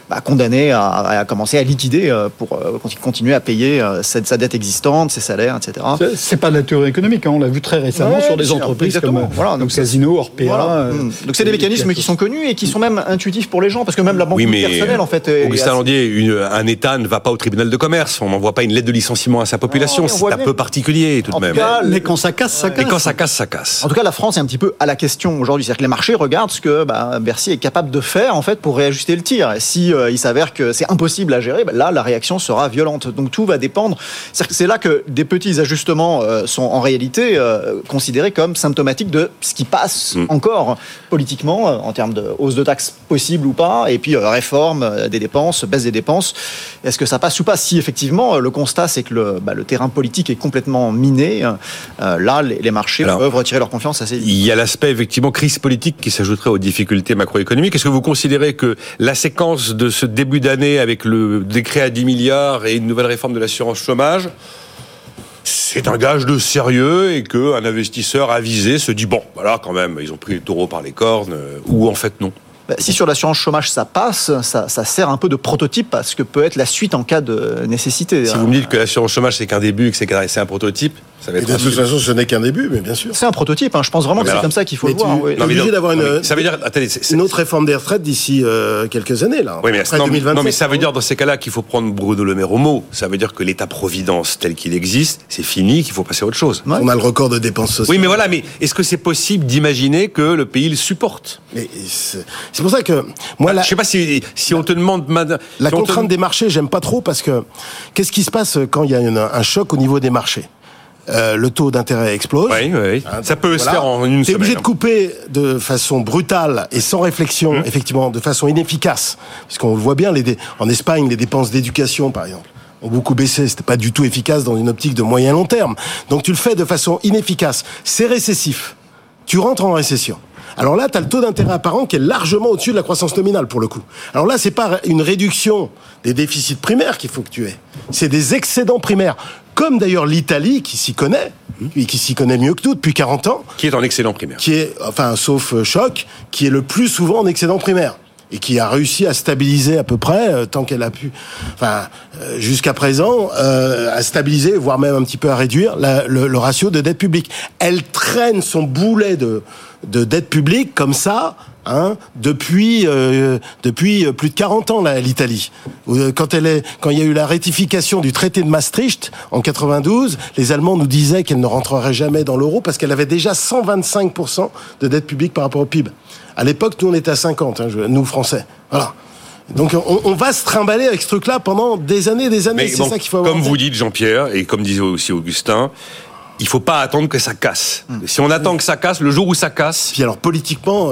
condamné à commencer à liquider pour continuer à payer sa dette existante, ses salaires, etc. C'est pas de la théorie économique, on l'a vu très récemment sur des entreprises comme Casino, Orpea. Voilà. Donc c'est des mécanismes qui sont connus et qui sont même intuitifs pour les gens, parce que même la banque personnelle, en fait... Augustin Landier, un État ne va pas au tribunal de commerce, on n'envoie pas une lettre de licenciement à sa population, c'est un peu particulier tout de même. Mais quand ça casse, ça casse. Et quand ça casse, ça casse. En tout cas, la France est un petit peu à la question aujourd'hui. C'est-à-dire que les marchés regardent ce que Bercy est capable de faire en fait pour réajuster le tir. Et si il s'avère que c'est impossible à gérer, là, la réaction sera violente. Donc tout va dépendre. C'est là que des petits ajustements sont en réalité considérés comme symptomatiques de ce qui passe encore politiquement en termes de hausse de taxes possible ou pas, et puis réforme des dépenses, baisse des dépenses. Est-ce que ça passe ou pas? Si effectivement le constat c'est que le terrain politique est complètement miné, là les marchés peuvent retirer leur confiance assez vite. Il y a l'aspect effectivement crise politique qui s'ajouterait aux difficultés macroéconomiques. Est-ce que vous considérez que la séquence de ce début d'année avec le décret à 10 milliards et une nouvelle réforme de l'assurance chômage, c'est un gage de sérieux et qu'un investisseur avisé se dit, bon, voilà, quand même, ils ont pris le taureau par les cornes, ou en fait non? Si sur l'assurance chômage ça passe, ça sert un peu de prototype à ce que peut être la suite en cas de nécessité. Si vous me dites que l'assurance chômage c'est qu'un début et que c'est un prototype, ça va être... Et de toute façon, ce n'est qu'un début, mais bien sûr. C'est un prototype, je pense vraiment que c'est comme ça qu'il faut le voir. Tu es obligé d'avoir une autre réforme des retraites d'ici quelques années, là. Oui, mais ça veut dire dans ces cas-là qu'il faut prendre Bruno Le Maire au mot. Ça veut dire que l'État-providence tel qu'il existe, c'est fini, qu'il faut passer à autre chose. Ouais. On a le record de dépenses sociales. Oui, mais voilà, mais est-ce que c'est possible d'imaginer que le pays le supporte? Mais c'est pour ça que moi, je sais pas si on te demande la contrainte des marchés, j'aime pas trop, parce que qu'est-ce qui se passe quand il y a un choc au niveau des marchés? Le taux d'intérêt explose. Oui. Ça peut se faire en une semaine. T'es obligé de couper de façon brutale et sans réflexion, effectivement, de façon inefficace. Parce qu'on le voit bien, en Espagne, les dépenses d'éducation, par exemple, ont beaucoup baissé. C'était pas du tout efficace dans une optique de moyen long terme. Donc tu le fais de façon inefficace. C'est récessif. Tu rentres en récession. Alors là, tu as le taux d'intérêt apparent qui est largement au-dessus de la croissance nominale, pour le coup. Alors là, c'est pas une réduction des déficits primaires qu'il faut que tu aies. C'est des excédents primaires. Comme d'ailleurs l'Italie, qui s'y connaît, et qui s'y connaît mieux que tout depuis 40 ans. Qui est en excédent primaire. Qui est, sauf choc, qui est le plus souvent en excédent primaire. Et qui a réussi à stabiliser à peu près, tant qu'elle a pu, jusqu'à présent, à stabiliser, voire même un petit peu à réduire le ratio de dette publique. Elle traîne son boulet de dette publique comme ça, depuis plus de 40 ans, là, l'Italie. Quand il y a eu la ratification du traité de Maastricht en 92, les Allemands nous disaient qu'elle ne rentrerait jamais dans l'euro parce qu'elle avait déjà 125% de dette publique par rapport au PIB. À l'époque, nous, on était à 50, nous, Français. Voilà. Donc, on va se trimballer avec ce truc-là pendant des années, Mais c'est ça qu'il faut avoir. Comme vous dites, Jean-Pierre, et comme disait aussi Augustin, il faut pas attendre que ça casse. Si on attend que ça casse, le jour où ça casse... Puis alors, politiquement,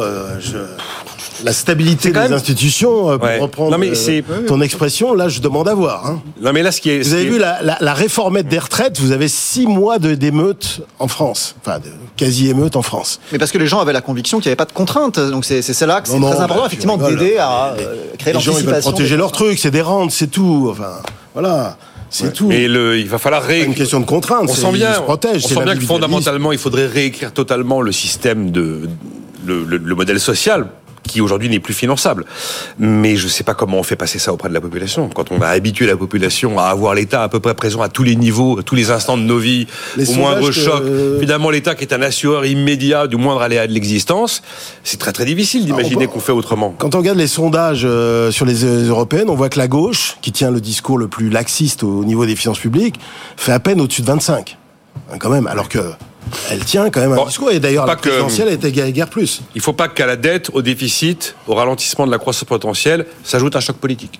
la stabilité des institutions, pour reprendre ton expression, là, je demande à voir. Non, mais là, vous avez vu la réformette des retraites, vous avez 6 mois d'émeutes en France. Enfin, de quasi-émeutes en France. Mais parce que les gens avaient la conviction qu'il n'y avait pas de contraintes. Donc c'est là que c'est très important, effectivement, d'aider à créer l'anticipation. Les gens, ils veulent protéger leurs trucs, c'est des rentes, c'est tout. Enfin, voilà. C'est tout. Mais il va falloir une question de contrainte. On sent bien que fondamentalement, il faudrait réécrire totalement le système le modèle social, qui aujourd'hui n'est plus finançable. Mais je ne sais pas comment on fait passer ça auprès de la population. Quand on a habitué la population à avoir l'État à peu près présent à tous les niveaux, à tous les instants de nos vies, au moindre choc, finalement l'État qui est un assureur immédiat du moindre aléa de l'existence, c'est très très difficile d'imaginer qu'on fait autrement. Quand on regarde les sondages sur les européennes, on voit que la gauche, qui tient le discours le plus laxiste au niveau des finances publiques, fait à peine au-dessus de 25. Quand même, alors que elle tient quand même un discours, et d'ailleurs la présidentielle était guère plus. Il ne faut pas qu'à la dette, au déficit, au ralentissement de la croissance potentielle, s'ajoute un choc politique.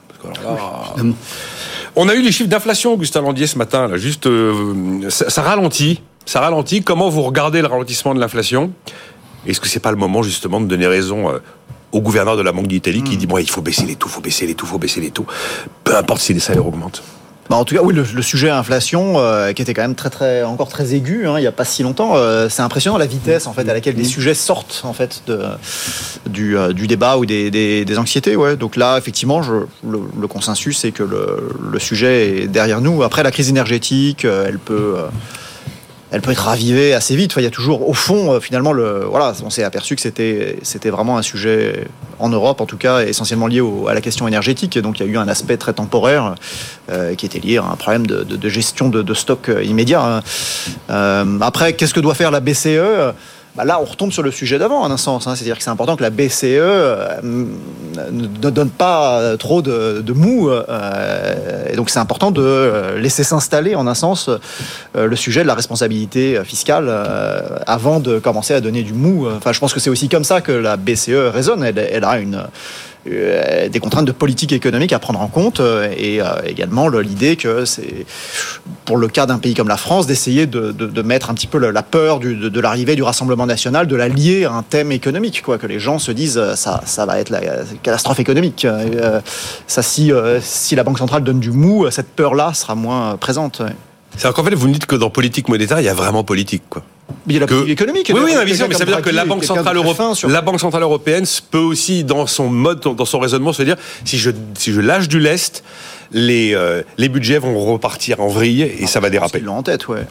On a eu les chiffres d'inflation, Augustin Landier, ce matin. Là, juste, ça ralentit. Ça ralentit. Comment vous regardez le ralentissement de l'inflation? Est-ce que c'est pas le moment, justement, de donner raison au gouverneur de la Banque d'Italie qui dit il faut baisser les taux, peu importe si les salaires augmentent? En tout cas, oui, le sujet inflation, qui était quand même encore très aigu, il n'y a pas si longtemps. C'est impressionnant la vitesse en fait à laquelle des sujets sortent en fait du débat ou des anxiétés. Ouais. Donc là, effectivement, le consensus c'est que le sujet est derrière nous. Après, la crise énergétique, elle peut elle peut être ravivée assez vite. Enfin, il y a toujours, au fond, finalement, on s'est aperçu que c'était vraiment un sujet en Europe, en tout cas, essentiellement lié à la question énergétique. Et donc, il y a eu un aspect très temporaire qui était lié à un problème de gestion de stock immédiat. Après, qu'est-ce que doit faire la BCE ? Là, on retombe sur le sujet d'avant, en un sens. C'est-à-dire que c'est important que la BCE ne donne pas trop de mou. Et donc, c'est important de laisser s'installer, en un sens, le sujet de la responsabilité fiscale avant de commencer à donner du mou. Enfin, je pense que c'est aussi comme ça que la BCE raisonne. Elle a des contraintes de politique économique à prendre en compte et également l'idée que c'est, pour le cas d'un pays comme la France, d'essayer de mettre un petit peu la peur de l'arrivée du Rassemblement national, de la lier à un thème économique, que les gens se disent ça va être la catastrophe économique. Si la Banque centrale donne du mou, cette peur-là sera moins présente. C'est-à-dire qu'en fait, vous me dites que dans politique monétaire, il y a vraiment politique, quoi. Il y a la politique économique. Oui, mais ça veut dire que la Banque centrale européenne peut aussi, dans son mode, dans son raisonnement, se dire si je lâche du lest, les budgets vont repartir en vrille et ça va déraper. Ils l'ont en tête, ouais.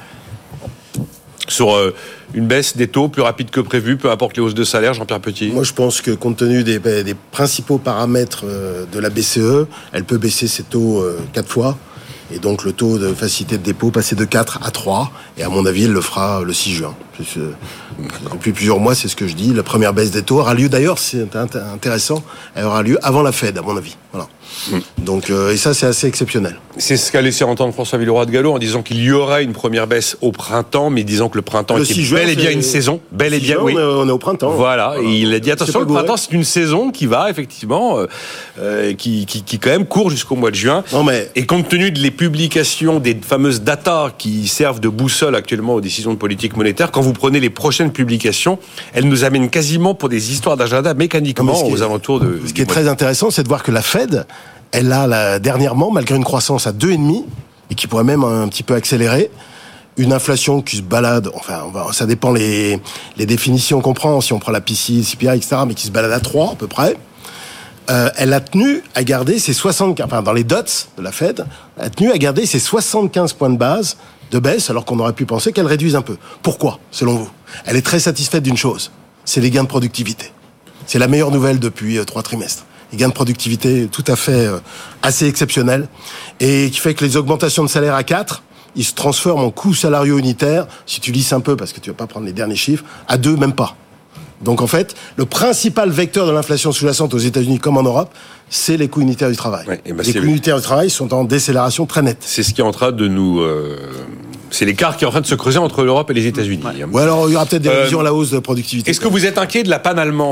Sur une baisse des taux plus rapide que prévu, peu importe les hausses de salaire, Jean-Pierre Petit. Moi, je pense que compte tenu des principaux paramètres de la BCE, elle peut baisser ses taux 4 fois. Et donc le taux de facilité de dépôt passer de 4 à 3. Et à mon avis, elle le fera le 6 juin. Depuis plusieurs mois, c'est ce que je dis. La première baisse des taux aura lieu, d'ailleurs, c'est intéressant, elle aura lieu avant la Fed, à mon avis. Voilà. Donc, et ça, c'est assez exceptionnel. C'est ce qu'a laissé entendre François Villeroy de Galhau en disant qu'il y aurait une première baisse au printemps, mais disant que le printemps était bel et bien une saison. Bel et bien, oui. On est au printemps. Voilà. Et il a dit, attention, le printemps, c'est une saison qui va, effectivement, qui quand même court jusqu'au mois de juin. Non, mais... Et compte tenu des publications des fameuses datas qui servent de boussole actuellement aux décisions de politique monétaire, quand vous prenez les prochaines publications, elles nous amènent quasiment pour des histoires d'agenda mécaniquement aux alentours de... Ce qui est très intéressant, c'est de voir que la Fed, elle a dernièrement, malgré une croissance à 2,5, et qui pourrait même un petit peu accélérer, une inflation qui se balade, enfin, ça dépend les définitions qu'on prend, si on prend la PCI, CPI, etc., mais qui se balade à 3 à peu près. Elle a tenu à garder ses 75, enfin, dans les dots de la Fed, elle a tenu à garder ses 75 points de base de baisse, alors qu'on aurait pu penser qu'elle réduise un peu. Pourquoi, selon vous ? Elle est très satisfaite d'une chose, c'est les gains de productivité. C'est la meilleure nouvelle depuis 3 trimestres. Les gains de productivité tout à fait assez exceptionnels, et qui fait que les augmentations de salaire à 4, ils se transforment en coûts salariaux unitaires, si tu lisses un peu, parce que tu vas pas prendre les derniers chiffres, à 2, même pas. Donc en fait, le principal vecteur de l'inflation sous-jacente aux États-Unis comme en Europe, c'est les coûts unitaires du travail. Ouais, les coûts unitaires du travail sont en décélération très nette. C'est ce qui est en train de nous... C'est l'écart qui est en train de se creuser entre l'Europe et les États-Unis. Ouais. Ou alors il y aura peut-être des révisions à la hausse de productivité. Est-ce que vous êtes inquiet de la panne allemande ?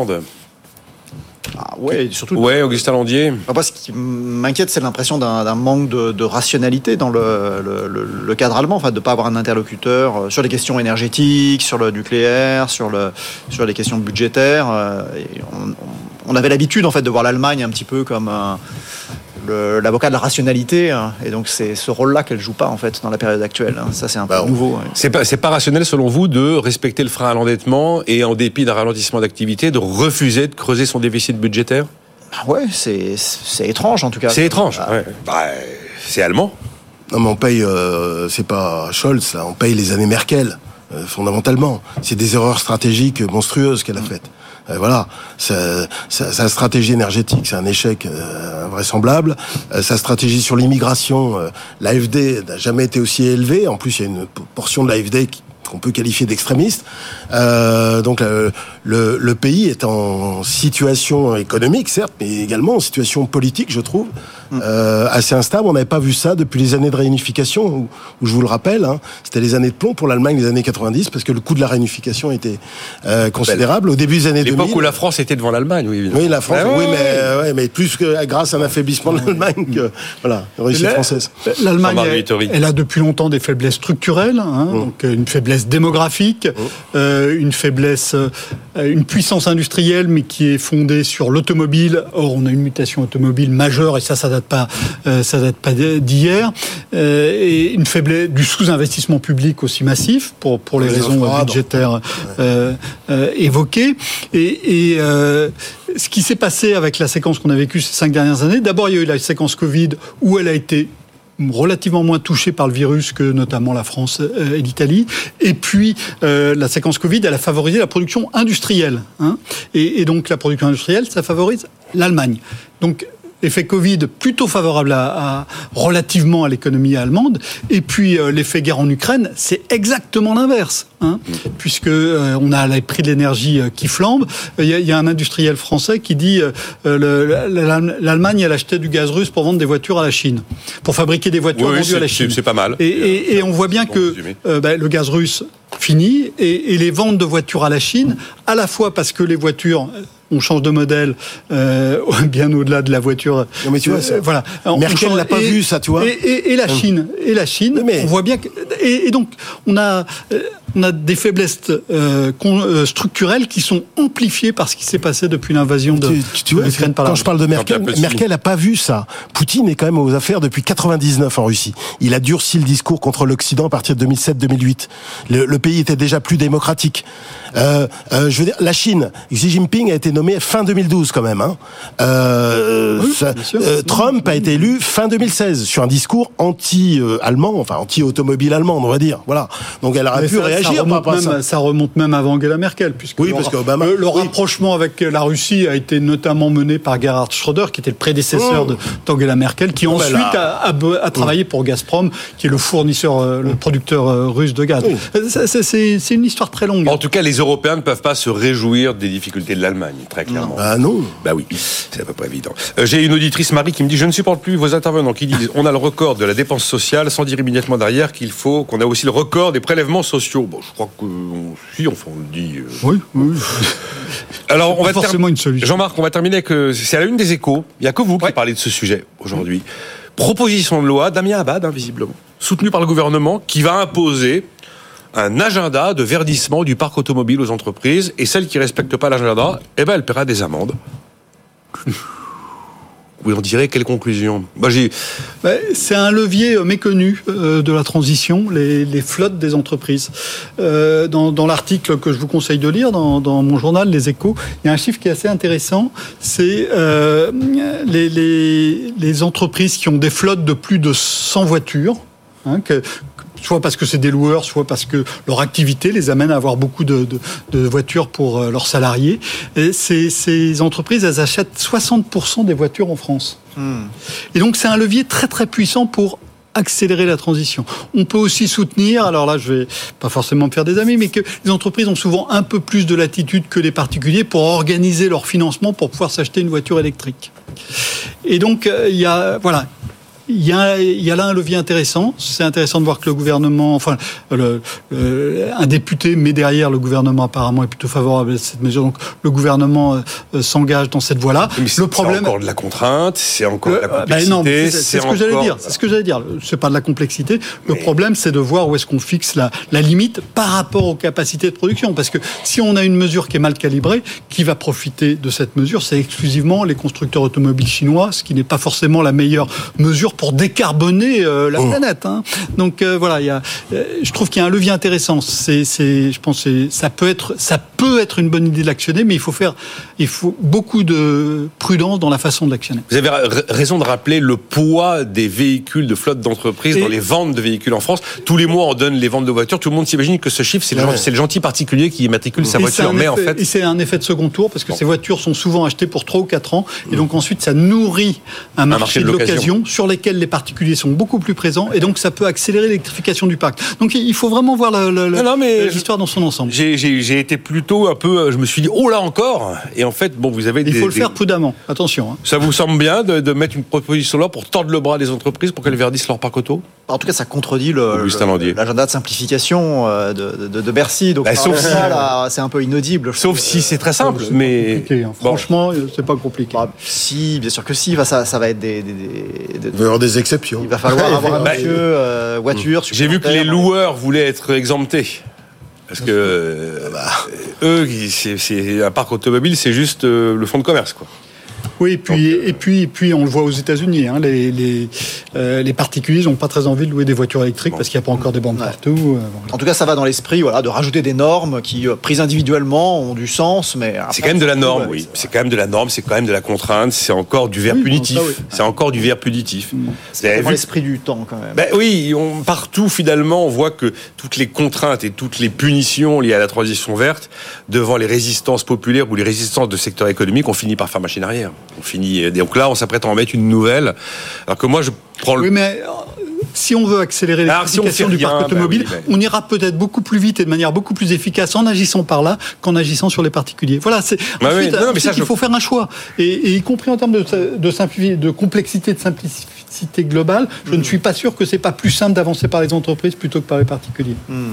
Oui, surtout. Ouais, Augustin Landier. Moi, ce qui m'inquiète, c'est l'impression d'un manque de rationalité dans le cadre allemand, enfin, de ne pas avoir un interlocuteur sur les questions énergétiques, sur le nucléaire, sur les questions budgétaires. On avait l'habitude, en fait, de voir l'Allemagne un petit peu comme l'avocat de la rationalité, et donc c'est ce rôle-là qu'elle joue pas en fait dans la période actuelle. Ça c'est un peu nouveau. Ouais. C'est pas rationnel selon vous de respecter le frein à l'endettement et en dépit d'un ralentissement d'activité de refuser de creuser son déficit budgétaire ? Ouais, c'est étrange en tout cas. C'est étrange. Ouais. C'est allemand. Non mais on paye, c'est pas Scholz là, on paye les années Merkel fondamentalement. C'est des erreurs stratégiques monstrueuses qu'elle a faites. Voilà, sa stratégie énergétique, c'est un échec invraisemblable. Sa stratégie sur l'immigration, l'AfD n'a jamais été aussi élevée. En plus, il y a une portion de l'AfD qu'on peut qualifier d'extrémiste. Donc le pays est en situation économique, certes, mais également en situation politique, je trouve, assez instable. On n'avait pas vu ça depuis les années de réunification, où je vous le rappelle, c'était les années de plomb pour l'Allemagne, les années 90, parce que le coût de la réunification était considérable. Au début des années 2000... L'époque où la France était devant l'Allemagne, oui, évidemment. Oui, la France, mais plus que grâce à un affaiblissement de l'Allemagne que la réussite française. L'Allemagne, elle a depuis longtemps des faiblesses structurelles, donc une faiblesse démographique, une faiblesse, une puissance industrielle, mais qui est fondée sur l'automobile. Or, on a une mutation automobile majeure, et ça date pas d'hier. Et une faiblesse du sous-investissement public aussi massif pour les raisons budgétaires évoquées. Et ce qui s'est passé avec la séquence qu'on a vécue ces 5 dernières années, d'abord il y a eu la séquence Covid où elle a été relativement moins touchés par le virus que notamment la France et l'Italie. Et puis, la séquence Covid, elle a favorisé la production industrielle. Hein, et donc, la production industrielle, ça favorise l'Allemagne. Donc, effet Covid plutôt favorable relativement à l'économie allemande. Et puis, l'effet guerre en Ukraine, c'est exactement l'inverse. Hein, puisque on a les prix de l'énergie qui flambent. Il y a un industriel français qui dit l'Allemagne, elle achetait du gaz russe pour vendre des voitures à la Chine, pour fabriquer des voitures vendues à la Chine. C'est pas mal. Et on voit bien que le gaz russe finit et les ventes de voitures à la Chine, à la fois parce que les voitures, on change de modèle bien au-delà de la voiture. Non mais tu vois, voilà. Merkel l'a pas vu ça, tu vois. Et la Chine, on voit bien que et donc on a des faiblesses structurelles qui sont amplifiées par ce qui s'est passé depuis l'invasion de l'Ukraine par la Russie. Quand je parle de Merkel, Merkel n'a pas vu ça. Poutine est quand même aux affaires depuis 99 en Russie. Il a durci le discours contre l'Occident à partir de 2007-2008. Le pays était déjà plus démocratique. Je veux dire, la Chine, Xi Jinping a été nommé fin 2012 quand même. Hein. Trump a été élu fin 2016 sur un discours anti-allemand, enfin anti-automobile allemande, on va dire. Voilà. Donc elle aurait pu réagir. Ça remonte même avant Angela Merkel, puisque parce qu'Obama, le rapprochement avec la Russie a été notamment mené par Gerhard Schröder, qui était le prédécesseur d'Angela Merkel, qui ensuite a travaillé pour Gazprom, qui est le fournisseur, le producteur russe de gaz. C'est une histoire très longue. En tout cas, les Européens ne peuvent pas se réjouir des difficultés de l'Allemagne, très clairement. Ah non. Bah oui, c'est pas évident. J'ai une auditrice, Marie, qui me dit: je ne supporte plus vos intervenants qui disent on a le record de la dépense sociale, sans dire immédiatement derrière qu'on a aussi le record des prélèvements sociaux. Bon, je crois on le dit. Oui. Alors, on va forcément une solution. Jean-Marc, on va terminer c'est à la une des Échos. Il n'y a que vous qui parlez de ce sujet aujourd'hui. Proposition de loi Damien Abad, visiblement, soutenue par le gouvernement, qui va imposer un agenda de verdissement du parc automobile aux entreprises, et celle qui ne respecte pas l'agenda, elle paiera des amendes. Vous en direz quelle conclusion? C'est un levier méconnu de la transition, les flottes des entreprises. Dans l'article que je vous conseille de lire, dans mon journal Les Échos, il y a un chiffre qui est assez intéressant, c'est les entreprises qui ont des flottes de plus de 100 voitures, soit parce que c'est des loueurs, soit parce que leur activité les amène à avoir beaucoup de voitures pour leurs salariés. Et ces entreprises, elles achètent 60% des voitures en France. Et donc, c'est un levier très, très puissant pour accélérer la transition. On peut aussi soutenir, alors là, je vais pas forcément me faire des amis, mais que les entreprises ont souvent un peu plus de latitude que les particuliers pour organiser leur financement pour pouvoir s'acheter une voiture électrique. Et donc, il y a là un levier intéressant. C'est intéressant de voir que le gouvernement, un député, mais derrière le gouvernement apparemment est plutôt favorable à cette mesure. Donc le gouvernement s'engage dans cette voie-là. Mais c'est encore de la contrainte, c'est encore de la complexité. C'est ce que j'allais dire. C'est ce que j'allais dire. C'est pas de la complexité. Le problème, c'est de voir où est-ce qu'on fixe la limite par rapport aux capacités de production. Parce que si on a une mesure qui est mal calibrée, qui va profiter de cette mesure? C'est exclusivement les constructeurs automobiles chinois, ce qui n'est pas forcément la meilleure mesure pour décarboner la planète. Hein. Donc voilà, je trouve qu'il y a un levier intéressant. Je pense que ça peut être une bonne idée de l'actionner, mais il faut beaucoup de prudence dans la façon de l'actionner. Vous avez raison de rappeler le poids des véhicules de flotte d'entreprise dans les ventes de véhicules en France. Tous les mois, on donne les ventes de voitures. Tout le monde s'imagine que ce chiffre, c'est le gentil particulier qui immatricule sa voiture. Mais en fait, c'est un effet de second tour parce que ces voitures sont souvent achetées pour 3 ou 4 ans. Et donc ensuite, ça nourrit un marché de l'occasion sur lesquels les particuliers sont beaucoup plus présents. Et donc, ça peut accélérer l'électrification du parc. Donc, il faut vraiment voir l'histoire dans son ensemble. J'ai été plutôt un peu... Je me suis dit, oh là encore. Et en fait, vous avez... Il faut le faire prudemment. Attention. Hein. Ça vous semble bien de mettre une proposition là pour tordre le bras des entreprises pour qu'elles verdissent leur parc auto? En tout cas, ça contredit l'agenda de simplification de Bercy. Donc, sauf si c'est un peu inaudible. Sauf si c'est très simple, mais franchement, c'est pas compliqué. Si, bien sûr que si. Ça va être il va y avoir des exceptions. Il va falloir avoir un monsieur voiture. J'ai vu que les loueurs voulaient être exemptés. Parce que eux, c'est un parc automobile, c'est juste le fonds de commerce, quoi. Oui, et puis on le voit aux États-Unis. Hein, les particuliers n'ont pas très envie de louer des voitures électriques parce qu'il n'y a pas encore des bornes partout. En tout cas, ça va dans l'esprit, de rajouter des normes qui, prises individuellement, ont du sens, mais c'est quand même de la norme, oui. C'est quand même de la norme, c'est quand même de la contrainte, c'est encore du verre punitif. C'est encore du verre punitif. C'est dans l'esprit du temps, quand même. Oui, partout finalement, on voit que toutes les contraintes et toutes les punitions liées à la transition verte, devant les résistances populaires ou les résistances de secteurs économiques, on finit par faire machine arrière. Donc là, on s'apprête à en mettre une nouvelle. Alors que moi, je prends Oui, mais si on veut accélérer l'électrification du parc automobile, on ira peut-être beaucoup plus vite et de manière beaucoup plus efficace en agissant par là qu'en agissant sur les particuliers. Voilà, il faut faire un choix. Et y compris en termes de complexité, de simplicité globale, je ne suis pas sûr que c'est pas plus simple d'avancer par les entreprises plutôt que par les particuliers.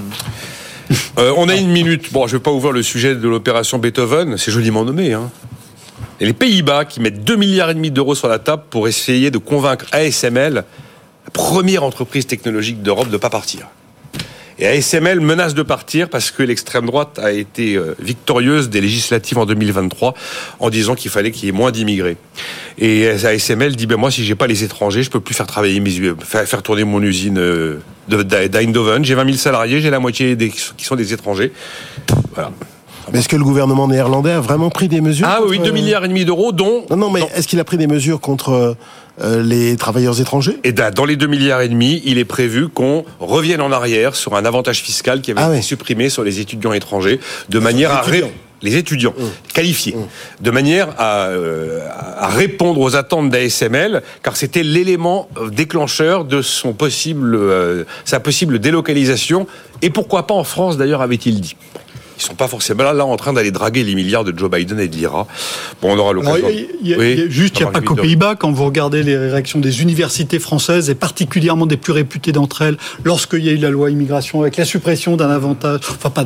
On a 1 minute. Bon, je ne vais pas ouvrir le sujet de l'opération Beethoven, c'est joliment nommé, hein. Et les Pays-Bas qui mettent 2,5 milliards d'euros sur la table pour essayer de convaincre ASML, la première entreprise technologique d'Europe, de ne pas partir. Et ASML menace de partir parce que l'extrême droite a été victorieuse des législatives en 2023 en disant qu'il fallait qu'il y ait moins d'immigrés. Et ASML dit moi si j'ai pas les étrangers, je peux plus faire travailler faire tourner mon usine d'Eindhoven. J'ai 20 000 salariés, j'ai la moitié qui sont des étrangers. Voilà. Mais est-ce que le gouvernement néerlandais a vraiment pris des mesures contre... 2,5 milliards d'euros, dont... Non, est-ce qu'il a pris des mesures contre les travailleurs étrangers ? Et dans les 2,5 milliards, il est prévu qu'on revienne en arrière sur un avantage fiscal qui avait été supprimé sur les étudiants étrangers, de manière à... Les étudiants qualifiés, de manière à répondre aux attentes d'ASML, car c'était l'élément déclencheur de sa possible délocalisation, et pourquoi pas en France d'ailleurs, avait-il dit. Ils sont pas forcément là en train d'aller draguer les milliards de Joe Biden et de l'IRA. Bon, on aura l'occasion. Il n'y a pas qu'aux Pays-Bas. Quand vous regardez les réactions des universités françaises, et particulièrement des plus réputées d'entre elles, lorsqu'il y a eu la loi immigration, avec la suppression d'un avantage,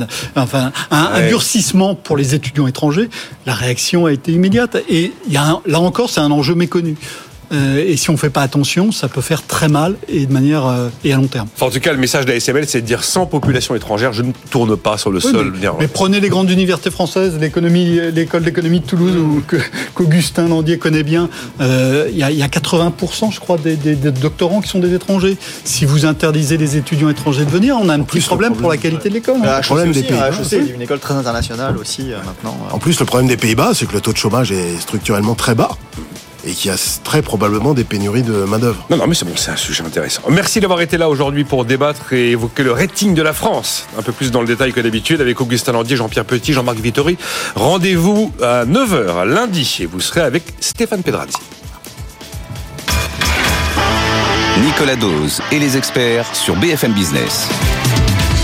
un durcissement pour les étudiants étrangers, la réaction a été immédiate. Et là encore, c'est un enjeu méconnu. Et si on ne fait pas attention, ça peut faire très mal et de manière et à long terme. En tout cas, le message de l'ASML, c'est de dire sans population étrangère, je ne tourne pas sur le sol. Mais prenez les grandes universités françaises, l'école d'économie de Toulouse, qu'Augustin Landier connaît bien. Il y a 80%, je crois, des doctorants qui sont des étrangers. Si vous interdisez les étudiants étrangers de venir, on a un petit problème pour la qualité de l'école. Le problème des Pays-Bas, il y a une école très internationale aussi maintenant. En plus, le problème des Pays-Bas, c'est que le taux de chômage est structurellement très bas. Et qu'il y a très probablement des pénuries de main-d'œuvre. Non, mais c'est bon, c'est un sujet intéressant. Merci d'avoir été là aujourd'hui pour débattre et évoquer le rating de la France. Un peu plus dans le détail que d'habitude avec Augustin Landier, Jean-Pierre Petit, Jean-Marc Vittori. Rendez-vous à 9h lundi et vous serez avec Stéphane Pedrazzi. Nicolas Dose et les experts sur BFM Business.